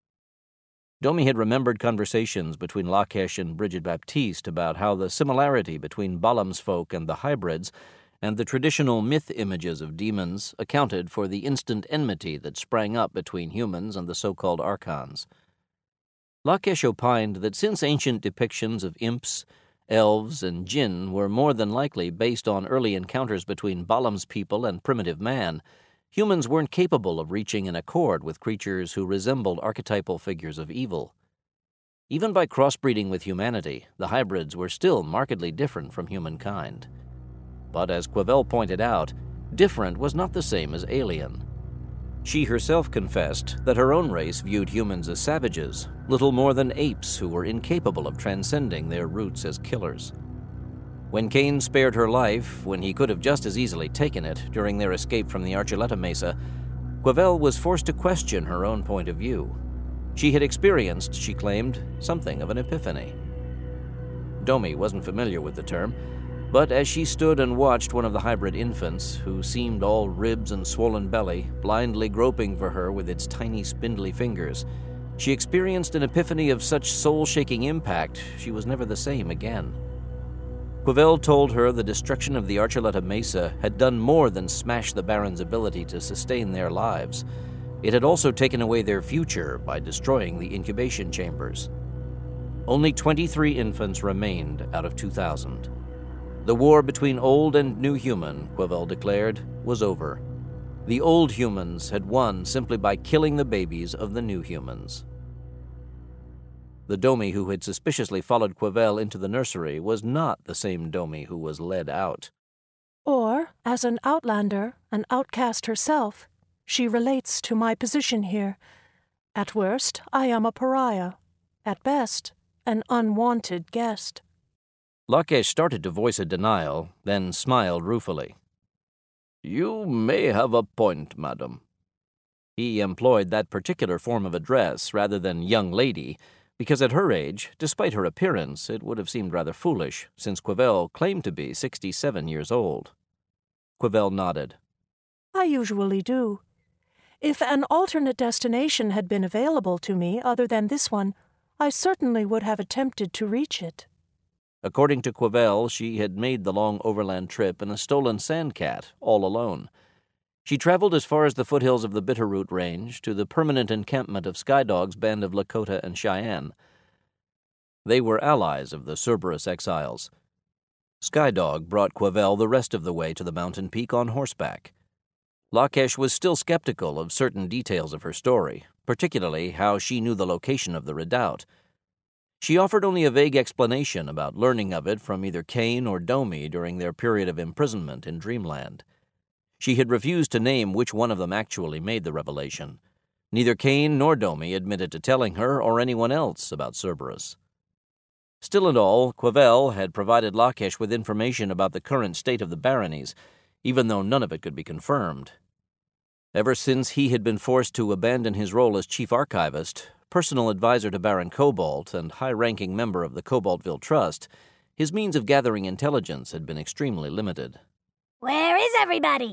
Domi had remembered conversations between Lakesh and Bridget Baptiste about how the similarity between Balam's folk and the hybrids and the traditional myth images of demons accounted for the instant enmity that sprang up between humans and the so-called archons. Lakesh opined that since ancient depictions of imps, elves, and jinn were more than likely based on early encounters between Balam's people and primitive man, humans weren't capable of reaching an accord with creatures who resembled archetypal figures of evil. Even by crossbreeding with humanity, the hybrids were still markedly different from humankind. But as Quevell pointed out, different was not the same as alien. She herself confessed that her own race viewed humans as savages, little more than apes who were incapable of transcending their roots as killers. When Cain spared her life, when he could have just as easily taken it during their escape from the Archuleta Mesa, Quevell was forced to question her own point of view. She had experienced, she claimed, something of an epiphany. Domi wasn't familiar with the term, but as she stood and watched one of the hybrid infants, who seemed all ribs and swollen belly, blindly groping for her with its tiny spindly fingers, she experienced an epiphany of such soul-shaking impact she was never the same again. Quevell told her the destruction of the Archuleta Mesa had done more than smash the Barons' ability to sustain their lives. It had also taken away their future by destroying the incubation chambers. Only twenty-three infants remained out of two thousand. The war between old and new human, Quevell declared, was over. The old humans had won simply by killing the babies of the new humans. The Domi who had suspiciously followed Quevell into the nursery was not the same Domi who was led out. Or, as an outlander, an outcast herself, she relates to my position here. At worst, I am a pariah. At best, an unwanted guest. Lakesh started to voice a denial, then smiled ruefully. You may have a point, madam. He employed that particular form of address rather than young lady, because at her age, despite her appearance, it would have seemed rather foolish, since Quevell claimed to be sixty-seven years old. Quevell nodded. I usually do. If an alternate destination had been available to me other than this one, I certainly would have attempted to reach it. According to Quevell, she had made the long overland trip in a stolen sandcat, all alone. She traveled as far as the foothills of the Bitterroot Range to the permanent encampment of Skydog's band of Lakota and Cheyenne. They were allies of the Cerberus exiles. Skydog brought Quevell the rest of the way to the mountain peak on horseback. Lakesh was still skeptical of certain details of her story, particularly how she knew the location of the redoubt. She offered only a vague explanation about learning of it from either Cain or Domi during their period of imprisonment in Dreamland. She had refused to name which one of them actually made the revelation. Neither Cain nor Domi admitted to telling her or anyone else about Cerberus. Still and all, Quevell had provided Lakesh with information about the current state of the baronies, even though none of it could be confirmed. Ever since he had been forced to abandon his role as chief archivist, personal advisor to Baron Cobalt, and high-ranking member of the Cobaltville Trust, his means of gathering intelligence had been extremely limited. Where is everybody?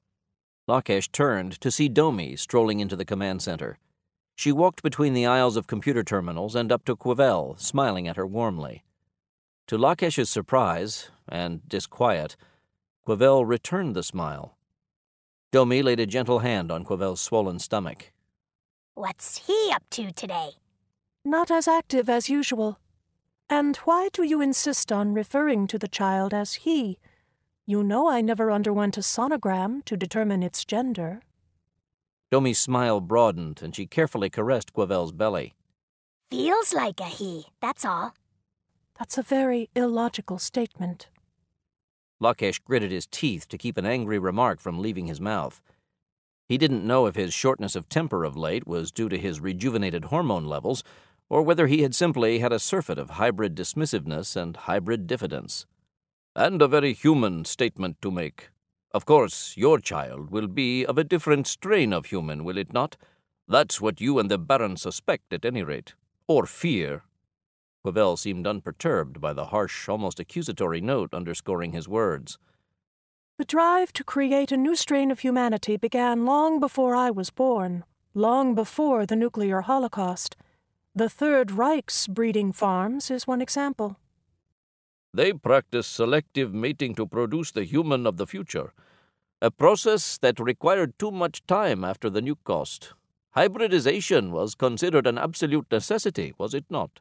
Lakesh turned to see Domi strolling into the command center. She walked between the aisles of computer terminals and up to Quevell, smiling at her warmly. To Lakesh's surprise and disquiet, Quevell returned the smile. Domi laid a gentle hand on Quevell's swollen stomach. What's he up to today? Not as active as usual. And why do you insist on referring to the child as he? You know I never underwent a sonogram to determine its gender. Domi's smile broadened, and she carefully caressed Quevell's belly. Feels like a he, that's all. That's a very illogical statement. Lakesh gritted his teeth to keep an angry remark from leaving his mouth. He didn't know if his shortness of temper of late was due to his rejuvenated hormone levels, or whether he had simply had a surfeit of hybrid dismissiveness and hybrid diffidence. And a very human statement to make. Of course, your child will be of a different strain of human, will it not? That's what you and the Baron suspect, at any rate. Or fear. Queville seemed unperturbed by the harsh, almost accusatory note underscoring his words. The drive to create a new strain of humanity began long before I was born, long before the nuclear holocaust. The Third Reich's breeding farms is one example. They practice selective mating to produce the human of the future, a process that required too much time after the Nuke-Cost. Hybridization was considered an absolute necessity, was it not?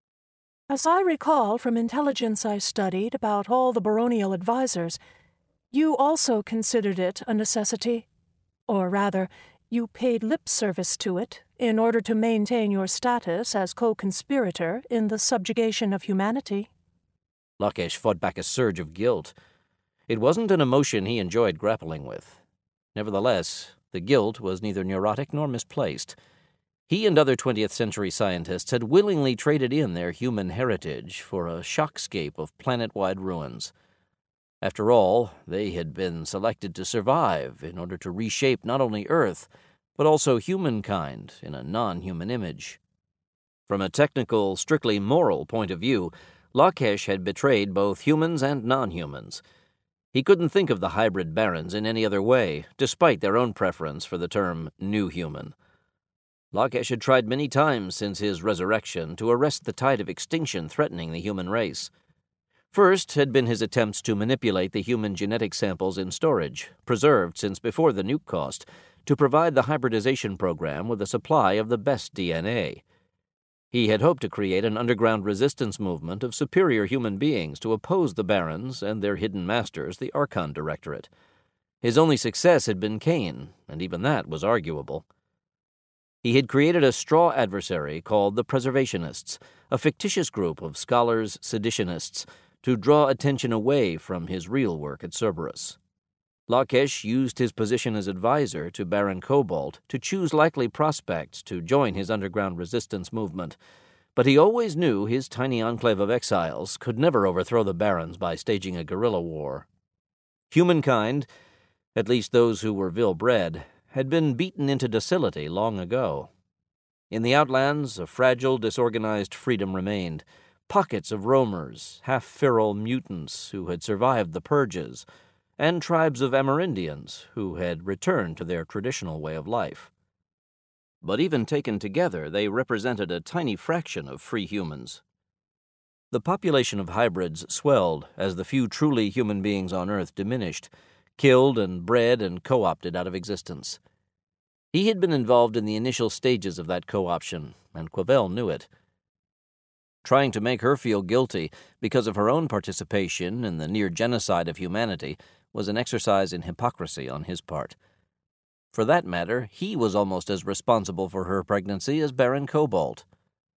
As I recall from intelligence I studied about all the baronial advisors, you also considered it a necessity. Or rather, you paid lip service to it in order to maintain your status as co-conspirator in the subjugation of humanity. Lockesh fought back a surge of guilt. It wasn't an emotion he enjoyed grappling with. Nevertheless, the guilt was neither neurotic nor misplaced. He and other twentieth century scientists had willingly traded in their human heritage for a shockscape of planet-wide ruins. After all, they had been selected to survive in order to reshape not only Earth, but also humankind in a non-human image. From a technical, strictly moral point of view, Lockesh had betrayed both humans and non-humans. He couldn't think of the hybrid barons in any other way, despite their own preference for the term new human. Lockesh had tried many times since his resurrection to arrest the tide of extinction threatening the human race. First had been his attempts to manipulate the human genetic samples in storage, preserved since before the Nuke-Cost, to provide the hybridization program with a supply of the best D N A. He had hoped to create an underground resistance movement of superior human beings to oppose the barons and their hidden masters, the Archon Directorate. His only success had been Kane, and even that was arguable. He had created a straw adversary called the Preservationists, a fictitious group of scholars, seditionists, to draw attention away from his real work at Cerberus. Lockesh used his position as advisor to Baron Cobalt to choose likely prospects to join his underground resistance movement, but he always knew his tiny enclave of exiles could never overthrow the barons by staging a guerrilla war. Humankind, at least those who were Vil-bred, had been beaten into docility long ago. In the outlands, a fragile, disorganized freedom remained, pockets of roamers, half-feral mutants who had survived the purges, and tribes of Amerindians who had returned to their traditional way of life. But even taken together, they represented a tiny fraction of free humans. The population of hybrids swelled as the few truly human beings on Earth diminished, killed and bred and co-opted out of existence. He had been involved in the initial stages of that co-option, and Queville knew it. Trying to make her feel guilty because of her own participation in the near genocide of humanity was an exercise in hypocrisy on his part. For that matter, he was almost as responsible for her pregnancy as Baron Cobalt.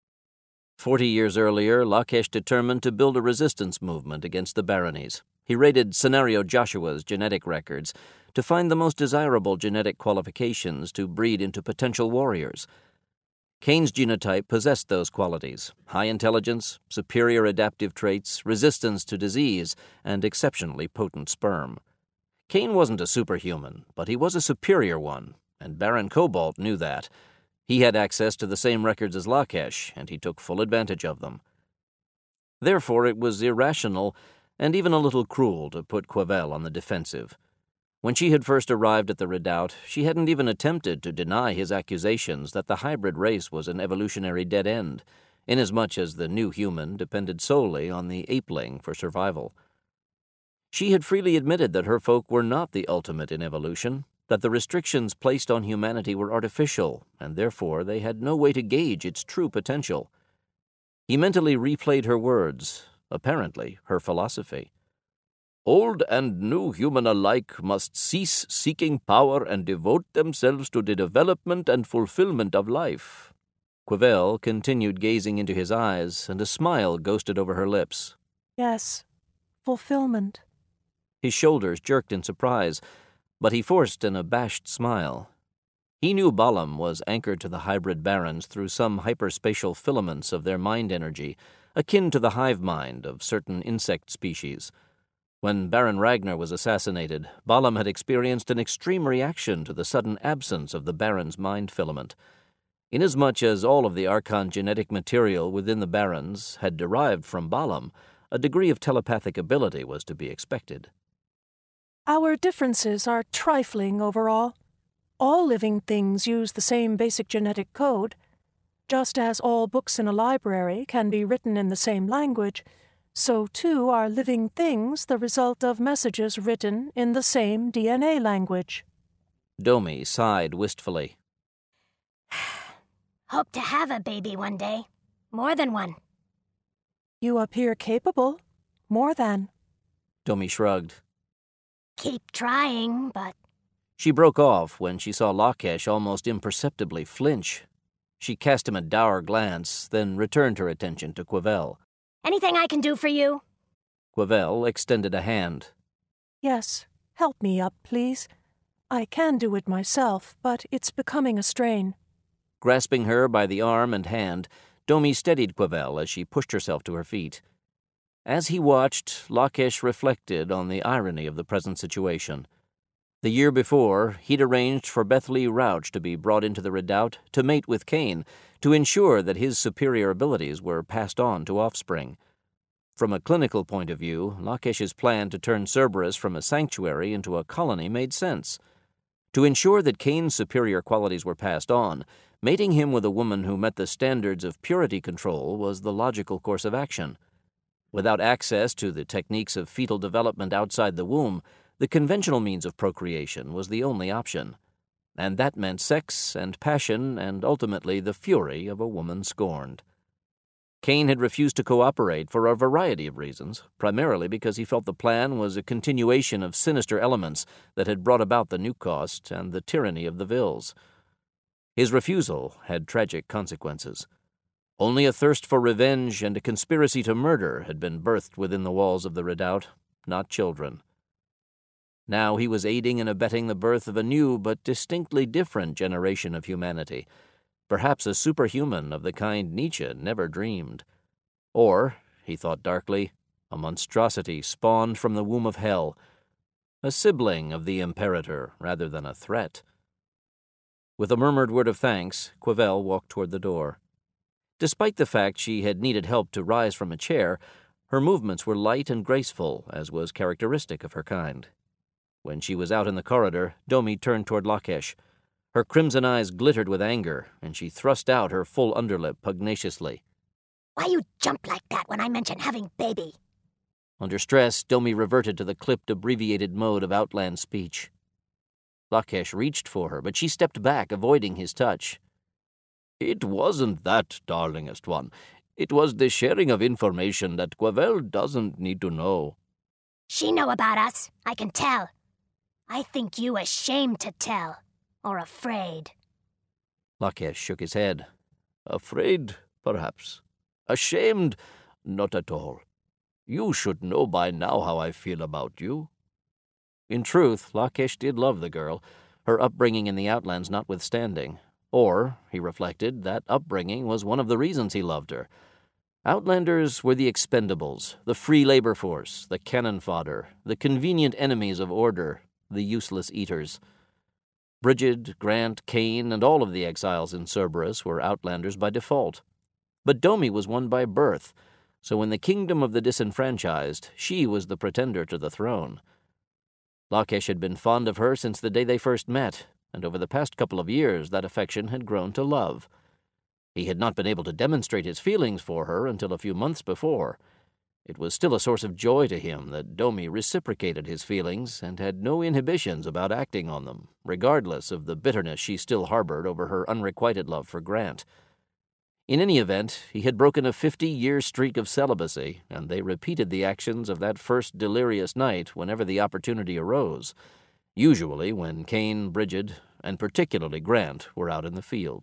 Forty years earlier, Lockesh determined to build a resistance movement against the baronies. He raided Scenario Joshua's genetic records to find the most desirable genetic qualifications to breed into potential warriors. Kane's genotype possessed those qualities: high intelligence, superior adaptive traits, resistance to disease, and exceptionally potent sperm. Kane wasn't a superhuman, but he was a superior one, and Baron Cobalt knew that. He had access to the same records as Lockesh, and he took full advantage of them. Therefore, it was irrational and even a little cruel to put Queville on the defensive. When she had first arrived at the redoubt, she hadn't even attempted to deny his accusations that the hybrid race was an evolutionary dead end, inasmuch as the new human depended solely on the apeling for survival. She had freely admitted that her folk were not the ultimate in evolution, that the restrictions placed on humanity were artificial, and therefore they had no way to gauge its true potential. He mentally replayed her words, apparently her philosophy. Old and new human alike must cease seeking power and devote themselves to the development and fulfillment of life. Queville continued gazing into his eyes, and a smile ghosted over her lips. Yes, fulfillment. His shoulders jerked in surprise, but he forced an abashed smile. He knew Balam was anchored to the hybrid barons through some hyperspatial filaments of their mind energy, akin to the hive mind of certain insect species. When Baron Ragnar was assassinated, Balam had experienced an extreme reaction to the sudden absence of the baron's mind filament. Inasmuch as all of the Archon genetic material within the barons had derived from Balam, a degree of telepathic ability was to be expected. Our differences are trifling overall. All living things use the same basic genetic code. Just as all books in a library can be written in the same language, so too are living things the result of messages written in the same D N A language. Domi sighed wistfully. Hope to have a baby one day. More than one. You appear capable. More than. Domi shrugged. Keep trying, but... She broke off when she saw Lakesh almost imperceptibly flinch. She cast him a dour glance, then returned her attention to Quavel. Anything I can do for you? Quavel extended a hand. Yes, help me up, please. I can do it myself, but it's becoming a strain. Grasping her by the arm and hand, Domi steadied Quavel as she pushed herself to her feet. As he watched, Lakesh reflected on the irony of the present situation. The year before, he'd arranged for Bethleigh Rauch to be brought into the redoubt to mate with Cain, to ensure that his superior abilities were passed on to offspring. From a clinical point of view, Lakesh's plan to turn Cerberus from a sanctuary into a colony made sense. To ensure that Cain's superior qualities were passed on, mating him with a woman who met the standards of purity control was the logical course of action. Without access to the techniques of fetal development outside the womb, the conventional means of procreation was the only option, and that meant sex and passion and ultimately the fury of a woman scorned. Cain had refused to cooperate for a variety of reasons, primarily because he felt the plan was a continuation of sinister elements that had brought about the New Cost and the tyranny of the Vills. His refusal had tragic consequences. Only a thirst for revenge and a conspiracy to murder had been birthed within the walls of the redoubt, not children. Now he was aiding and abetting the birth of a new but distinctly different generation of humanity, perhaps a superhuman of the kind Nietzsche never dreamed. Or, he thought darkly, a monstrosity spawned from the womb of hell, a sibling of the Imperator rather than a threat. With a murmured word of thanks, Quavel walked toward the door. Despite the fact she had needed help to rise from a chair, her movements were light and graceful, as was characteristic of her kind. When she was out in the corridor, Domi turned toward Lakesh. Her crimson eyes glittered with anger, and she thrust out her full underlip pugnaciously. Why you jump like that when I mention having baby? Under stress, Domi reverted to the clipped, abbreviated mode of outland speech. Lakesh reached for her, but she stepped back, avoiding his touch. It wasn't that, darlingest one. It was the sharing of information that Quavel doesn't need to know. She know about us, I can tell. I think you ashamed to tell, or afraid. Lakesh shook his head. Afraid, perhaps. Ashamed, not at all. You should know by now how I feel about you. In truth, Lakesh did love the girl, her upbringing in the Outlands notwithstanding. Or, he reflected, that upbringing was one of the reasons he loved her. Outlanders were the expendables, the free labor force, the cannon fodder, the convenient enemies of order, the useless eaters. Brigid, Grant, Cain, and all of the exiles in Cerberus were Outlanders by default. But Domi was one by birth, so in the kingdom of the disenfranchised, she was the pretender to the throne. Lakesh had been fond of her since the day they first met, and over the past couple of years that affection had grown to love. He had not been able to demonstrate his feelings for her until a few months before. It was still a source of joy to him that Domi reciprocated his feelings and had no inhibitions about acting on them, regardless of the bitterness she still harbored over her unrequited love for Grant. In any event, he had broken a fifty-year streak of celibacy, and they repeated the actions of that first delirious night whenever the opportunity arose, usually when Cain, Brigid, and particularly Grant were out in the field.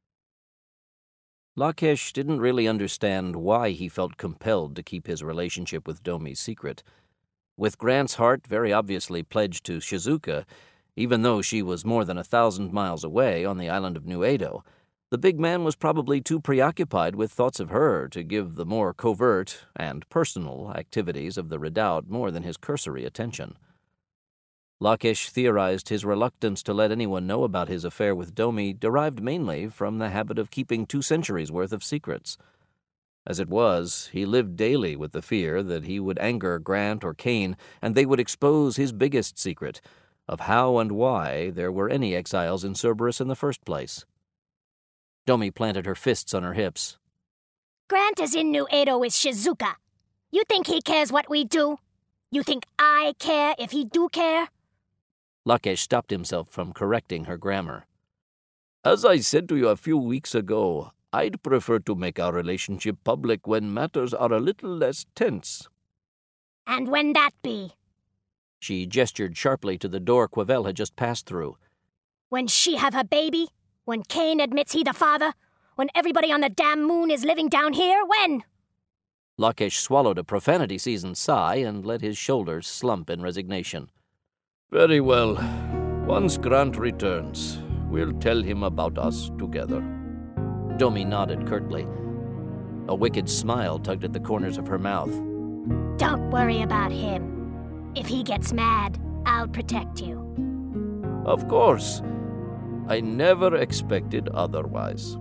Lakesh didn't really understand why he felt compelled to keep his relationship with Domi secret. With Grant's heart very obviously pledged to Shizuka, even though she was more than a thousand miles away on the island of New Edo. The big man was probably too preoccupied with thoughts of her to give the more covert and personal activities of the redoubt more than his cursory attention. Lakesh theorized his reluctance to let anyone know about his affair with Domi derived mainly from the habit of keeping two centuries' worth of secrets. As it was, he lived daily with the fear that he would anger Grant or Kane, and they would expose his biggest secret, of how and why there were any exiles in Cerberus in the first place. Domi planted her fists on her hips. Grant is in New Edo with Shizuka. You think he cares what we do? You think I care if he do care? Lakesh stopped himself from correcting her grammar. As I said to you a few weeks ago, I'd prefer to make our relationship public when matters are a little less tense. And when that be? She gestured sharply to the door Quavel had just passed through. When she have her baby? When Kane admits he the father? When everybody on the damn moon is living down here? When? Lakesh swallowed a profanity-seasoned sigh and let his shoulders slump in resignation. Very well. Once Grant returns, we'll tell him about us together. Domi nodded curtly. A wicked smile tugged at the corners of her mouth. Don't worry about him. If he gets mad, I'll protect you. Of course. I never expected otherwise.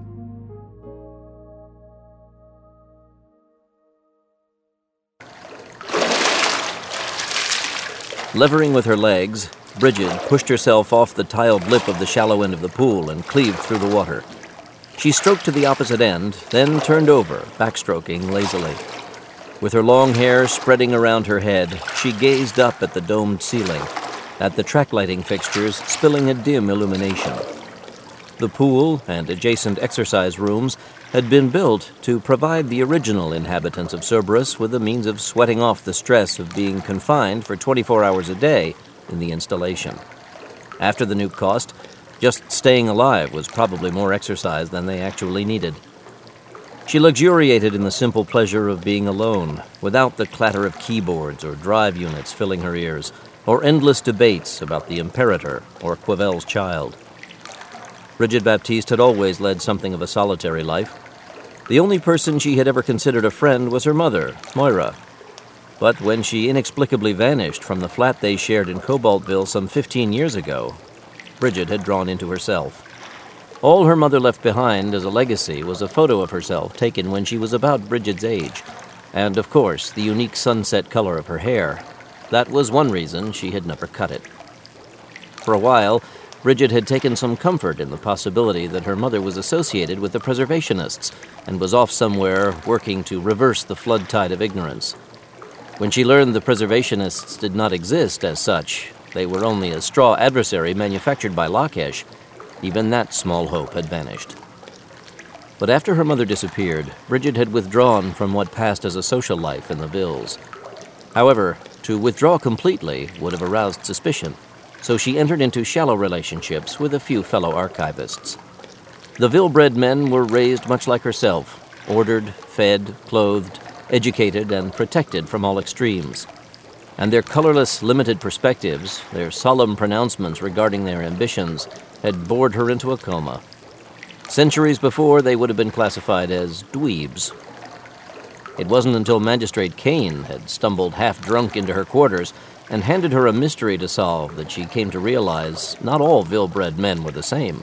Levering with her legs, Bridget pushed herself off the tiled lip of the shallow end of the pool and cleaved through the water. She stroked to the opposite end, then turned over, backstroking lazily. With her long hair spreading around her head, she gazed up at the domed ceiling, at the track lighting fixtures spilling a dim illumination. The pool and adjacent exercise rooms had been built to provide the original inhabitants of Cerberus with the means of sweating off the stress of being confined for twenty-four hours a day in the installation. After the nuke cost, just staying alive was probably more exercise than they actually needed. She luxuriated in the simple pleasure of being alone, without the clatter of keyboards or drive units filling her ears, or endless debates about the Imperator or Quavel's child. Bridget Baptiste had always led something of a solitary life. The only person she had ever considered a friend was her mother, Moira. But when she inexplicably vanished from the flat they shared in Cobaltville some fifteen years ago, Bridget had drawn into herself. All her mother left behind as a legacy was a photo of herself taken when she was about Bridget's age, and, of course, the unique sunset color of her hair. That was one reason she had never cut it. For a while, Bridget had taken some comfort in the possibility that her mother was associated with the preservationists and was off somewhere working to reverse the flood tide of ignorance. When she learned the preservationists did not exist as such, they were only a straw adversary manufactured by Lakesh, even that small hope had vanished. But after her mother disappeared, Bridget had withdrawn from what passed as a social life in the Villes. However, to withdraw completely would have aroused suspicion, so she entered into shallow relationships with a few fellow archivists. The Ville-bred men were raised much like herself, ordered, fed, clothed, educated, and protected from all extremes. And their colorless, limited perspectives, their solemn pronouncements regarding their ambitions, had bored her into a coma. Centuries before, they would have been classified as dweebs. It wasn't until Magistrate Kane had stumbled half-drunk into her quarters and handed her a mystery to solve that she came to realize not all Ville-bred men were the same.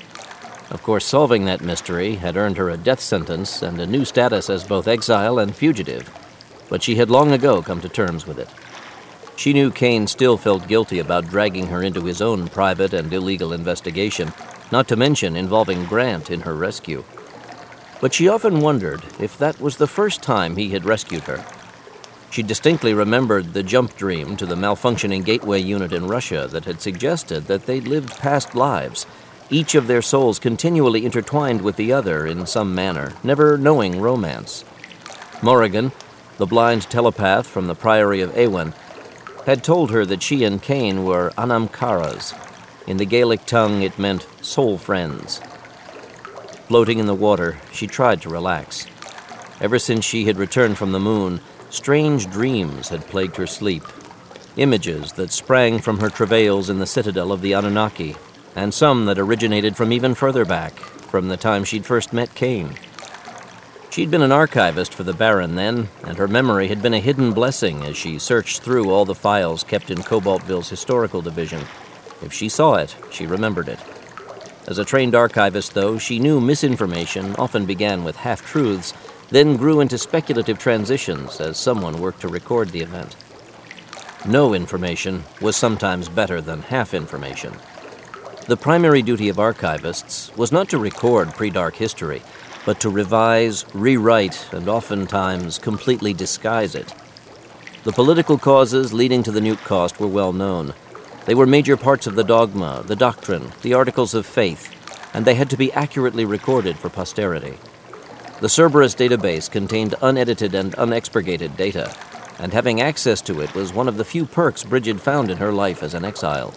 Of course, solving that mystery had earned her a death sentence and a new status as both exile and fugitive, but she had long ago come to terms with it. She knew Kane still felt guilty about dragging her into his own private and illegal investigation, not to mention involving Grant in her rescue. But she often wondered if that was the first time he had rescued her. She distinctly remembered the jump dream to the malfunctioning gateway unit in Russia that had suggested that they'd lived past lives, each of their souls continually intertwined with the other in some manner, never knowing romance. Morrigan, the blind telepath from the Priory of Ewen, had told her that she and Kane were Anamkaras. In the Gaelic tongue, it meant soul friends. Floating in the water, she tried to relax. Ever since she had returned from the moon, strange dreams had plagued her sleep. images that sprang from her travails in the citadel of the Anunnaki, and some that originated from even further back, from the time she'd first met Kane. She'd been an archivist for the Baron then, and her memory had been a hidden blessing as she searched through all the files kept in Cobaltville's historical division. If she saw it, she remembered it. As a trained archivist, though, she knew misinformation often began with half-truths, then grew into speculative transitions as someone worked to record the event. No information was sometimes better than half information. The primary duty of archivists was not to record pre-dark history, but to revise, rewrite, and oftentimes completely disguise it. The political causes leading to the Nuke cost were well known. They were major parts of the dogma, the doctrine, the articles of faith, and they had to be accurately recorded for posterity. The Cerberus database contained unedited and unexpurgated data, and having access to it was one of the few perks Bridget found in her life as an exile.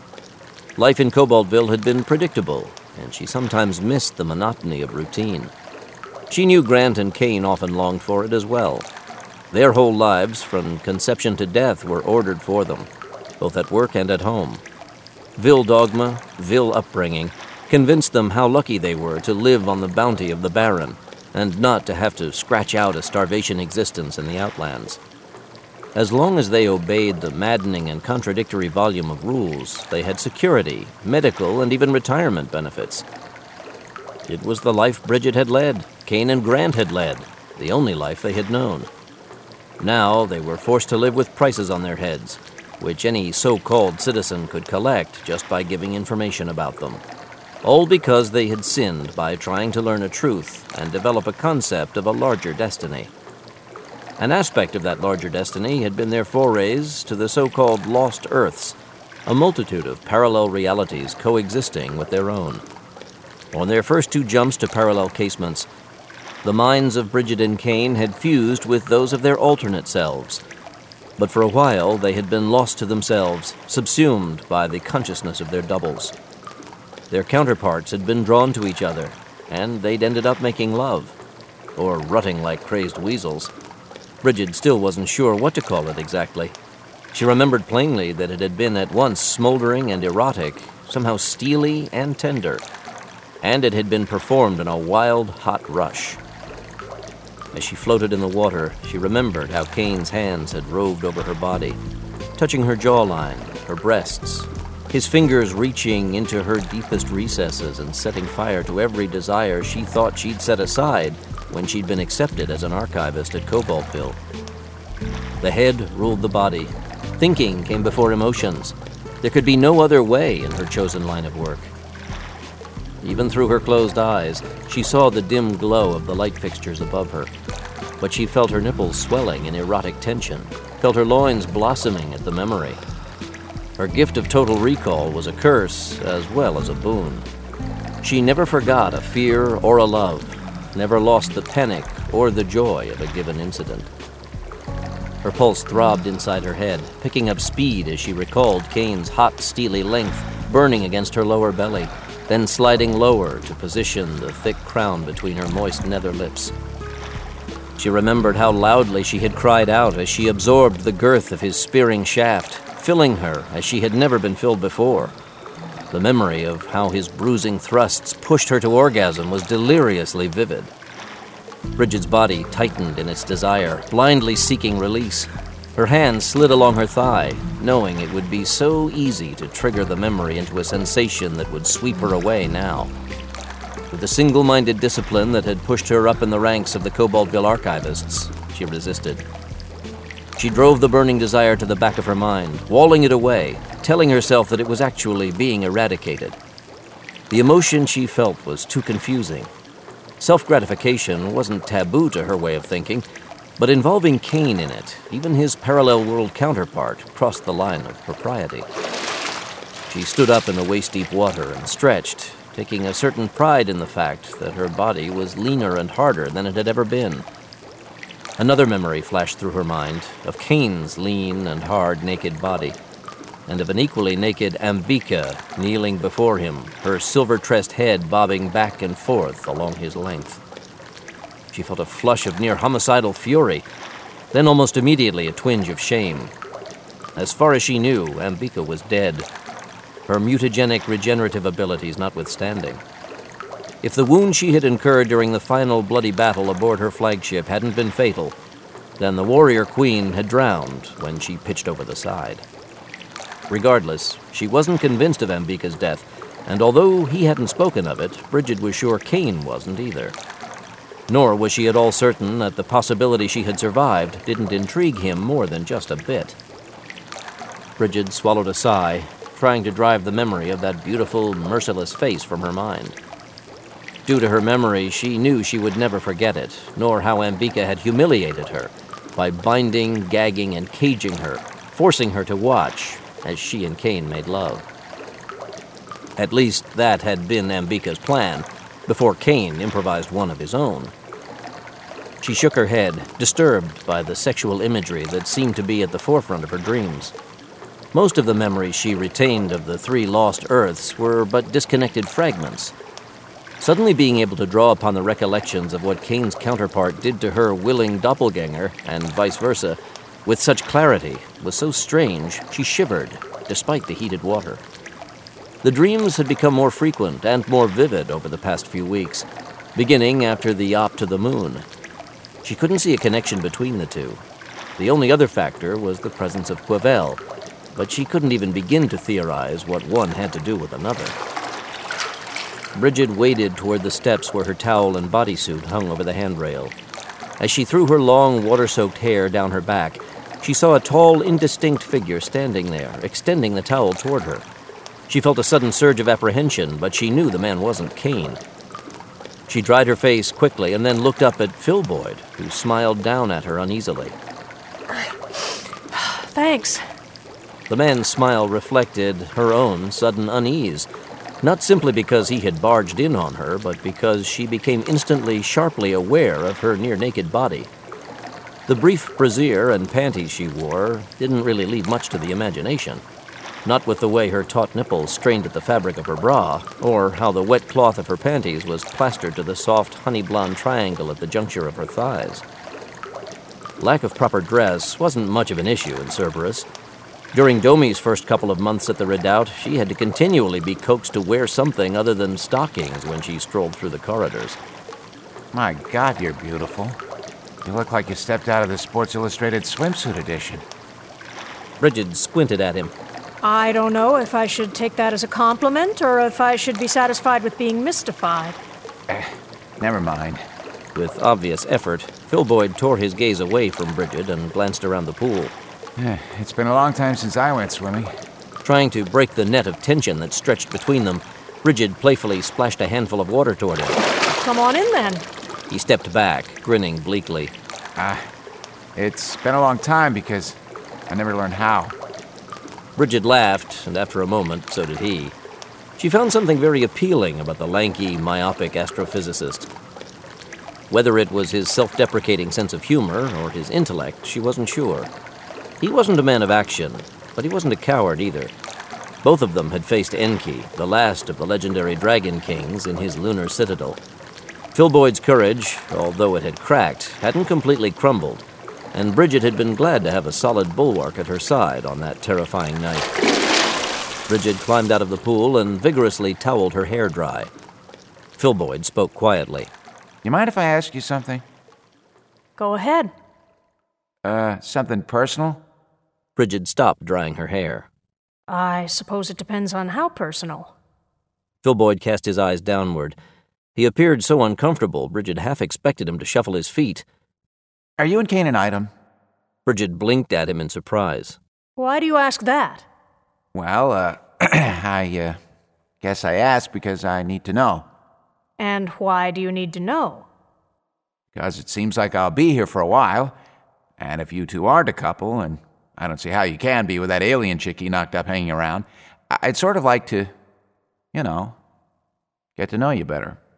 Life in Cobaltville had been predictable, and she sometimes missed the monotony of routine. She knew Grant and Kane often longed for it as well. Their whole lives, from conception to death, were ordered for them, both at work and at home. Vil dogma, Vil upbringing, convinced them how lucky they were to live on the bounty of the Baron, and not to have to scratch out a starvation existence in the Outlands. As long as they obeyed the maddening and contradictory volume of rules, they had security, medical, and even retirement benefits. It was the life Bridget had led, Kane and Grant had led, the only life they had known. Now they were forced to live with prices on their heads, which any so-called citizen could collect just by giving information about them. All because they had sinned by trying to learn a truth and develop a concept of a larger destiny. An aspect of that larger destiny had been their forays to the so-called Lost Earths, a multitude of parallel realities coexisting with their own. On their first two jumps to parallel casements, the minds of Bridget and Kane had fused with those of their alternate selves. But for a while, they had been lost to themselves, subsumed by the consciousness of their doubles. Their counterparts had been drawn to each other, and they'd ended up making love, or rutting like crazed weasels. Bridget still wasn't sure what to call it exactly. She remembered plainly that it had been at once smoldering and erotic, somehow steely and tender, and it had been performed in a wild, hot rush. As she floated in the water, she remembered how Kane's hands had roved over her body, touching her jawline, her breasts, his fingers reaching into her deepest recesses and setting fire to every desire she thought she'd set aside when she'd been accepted as an archivist at Cobaltville. The head ruled the body. Thinking came before emotions. There could be no other way in her chosen line of work. Even through her closed eyes, she saw the dim glow of the light fixtures above her. But she felt her nipples swelling in erotic tension, felt her loins blossoming at the memory. Her gift of total recall was a curse as well as a boon. She never forgot a fear or a love, never lost the panic or the joy of a given incident. Her pulse throbbed inside her head, picking up speed as she recalled Kane's hot, steely length burning against her lower belly, then sliding lower to position the thick crown between her moist nether lips. She remembered how loudly she had cried out as she absorbed the girth of his spearing shaft, filling her as she had never been filled before. The memory of how his bruising thrusts pushed her to orgasm was deliriously vivid. Bridget's body tightened in its desire, blindly seeking release. Her hand slid along her thigh, knowing it would be so easy to trigger the memory into a sensation that would sweep her away now. With the single-minded discipline that had pushed her up in the ranks of the Cobaltville archivists, she resisted. She drove the burning desire to the back of her mind, walling it away, telling herself that it was actually being eradicated. The emotion she felt was too confusing. Self-gratification wasn't taboo to her way of thinking, but involving Kane in it, even his parallel world counterpart, crossed the line of propriety. She stood up in the waist-deep water and stretched, taking a certain pride in the fact that her body was leaner and harder than it had ever been. Another memory flashed through her mind of Kane's lean and hard naked body, and of an equally naked Ambika kneeling before him, her silver-tressed head bobbing back and forth along his length. She felt a flush of near homicidal fury, then almost immediately a twinge of shame. As far as she knew, Ambika was dead, her mutagenic regenerative abilities notwithstanding. If the wound she had incurred during the final bloody battle aboard her flagship hadn't been fatal, then the warrior queen had drowned when she pitched over the side. Regardless, she wasn't convinced of Ambika's death, and although he hadn't spoken of it, Brigid was sure Cain wasn't either. Nor was she at all certain that the possibility she had survived didn't intrigue him more than just a bit. Brigid swallowed a sigh, trying to drive the memory of that beautiful, merciless face from her mind. Due to her memory, she knew she would never forget it, nor how Ambika had humiliated her by binding, gagging, and caging her, forcing her to watch as she and Cain made love. At least that had been Ambika's plan, before Cain improvised one of his own. She shook her head, disturbed by the sexual imagery that seemed to be at the forefront of her dreams. Most of the memories she retained of the three lost Earths were but disconnected fragments. Suddenly being able to draw upon the recollections of what Cain's counterpart did to her willing doppelganger, and vice versa, with such clarity was so strange she shivered, despite the heated water. The dreams had become more frequent and more vivid over the past few weeks, beginning after the op to the moon. She couldn't see a connection between the two. The only other factor was the presence of Quavel, but she couldn't even begin to theorize what one had to do with another. Brigid waded toward the steps where her towel and bodysuit hung over the handrail. As she threw her long, water-soaked hair down her back, she saw a tall, indistinct figure standing there, extending the towel toward her. She felt a sudden surge of apprehension, but she knew the man wasn't Cain. She dried her face quickly and then looked up at Phil Boyd, who smiled down at her uneasily. Thanks. The man's smile reflected her own sudden unease, not simply because he had barged in on her, but because she became instantly sharply aware of her near-naked body. The brief brassiere and panties she wore didn't really leave much to the imagination, not with the way her taut nipples strained at the fabric of her bra, or how the wet cloth of her panties was plastered to the soft honey-blonde triangle at the juncture of her thighs. Lack of proper dress wasn't much of an issue in Cerberus. During Domi's first couple of months at the Redoubt, she had to continually be coaxed to wear something other than stockings when she strolled through the corridors. My God, you're beautiful. You look like you stepped out of the Sports Illustrated swimsuit edition. Brigid squinted at him. I don't know if I should take that as a compliment or if I should be satisfied with being mystified. Eh, never mind. With obvious effort, Phil Boyd tore his gaze away from Brigid and glanced around the pool. Eh, it's been a long time since I went swimming. Trying to break the net of tension that stretched between them, Brigid playfully splashed a handful of water toward him. Come on in, then. He stepped back, grinning bleakly. Ah, it's been a long time because I never learned how. Brigid laughed, and after a moment, so did he. She found something very appealing about the lanky, myopic astrophysicist. Whether it was his self-deprecating sense of humor or his intellect, she wasn't sure. He wasn't a man of action, but he wasn't a coward either. Both of them had faced Enki, the last of the legendary Dragon Kings, in his lunar citadel. Phil Boyd's courage, although it had cracked, hadn't completely crumbled, and Brigid had been glad to have a solid bulwark at her side on that terrifying night. Brigid climbed out of the pool and vigorously toweled her hair dry. Phil Boyd spoke quietly. You mind if I ask you something? Go ahead. Uh, something personal? Brigid stopped drying her hair. I suppose it depends on how personal. Phil Boyd cast his eyes downward. He appeared so uncomfortable, Brigid half expected him to shuffle his feet. Are you and Cain an item? Brigid blinked at him in surprise. Why do you ask that? Well, uh, I, uh, guess I ask because I need to know. And why do you need to know? Because it seems like I'll be here for a while, and if you two aren't a couple, and I don't see how you can be with that alien chick you knocked up hanging around, I'd sort of like to, you know, get to know you better.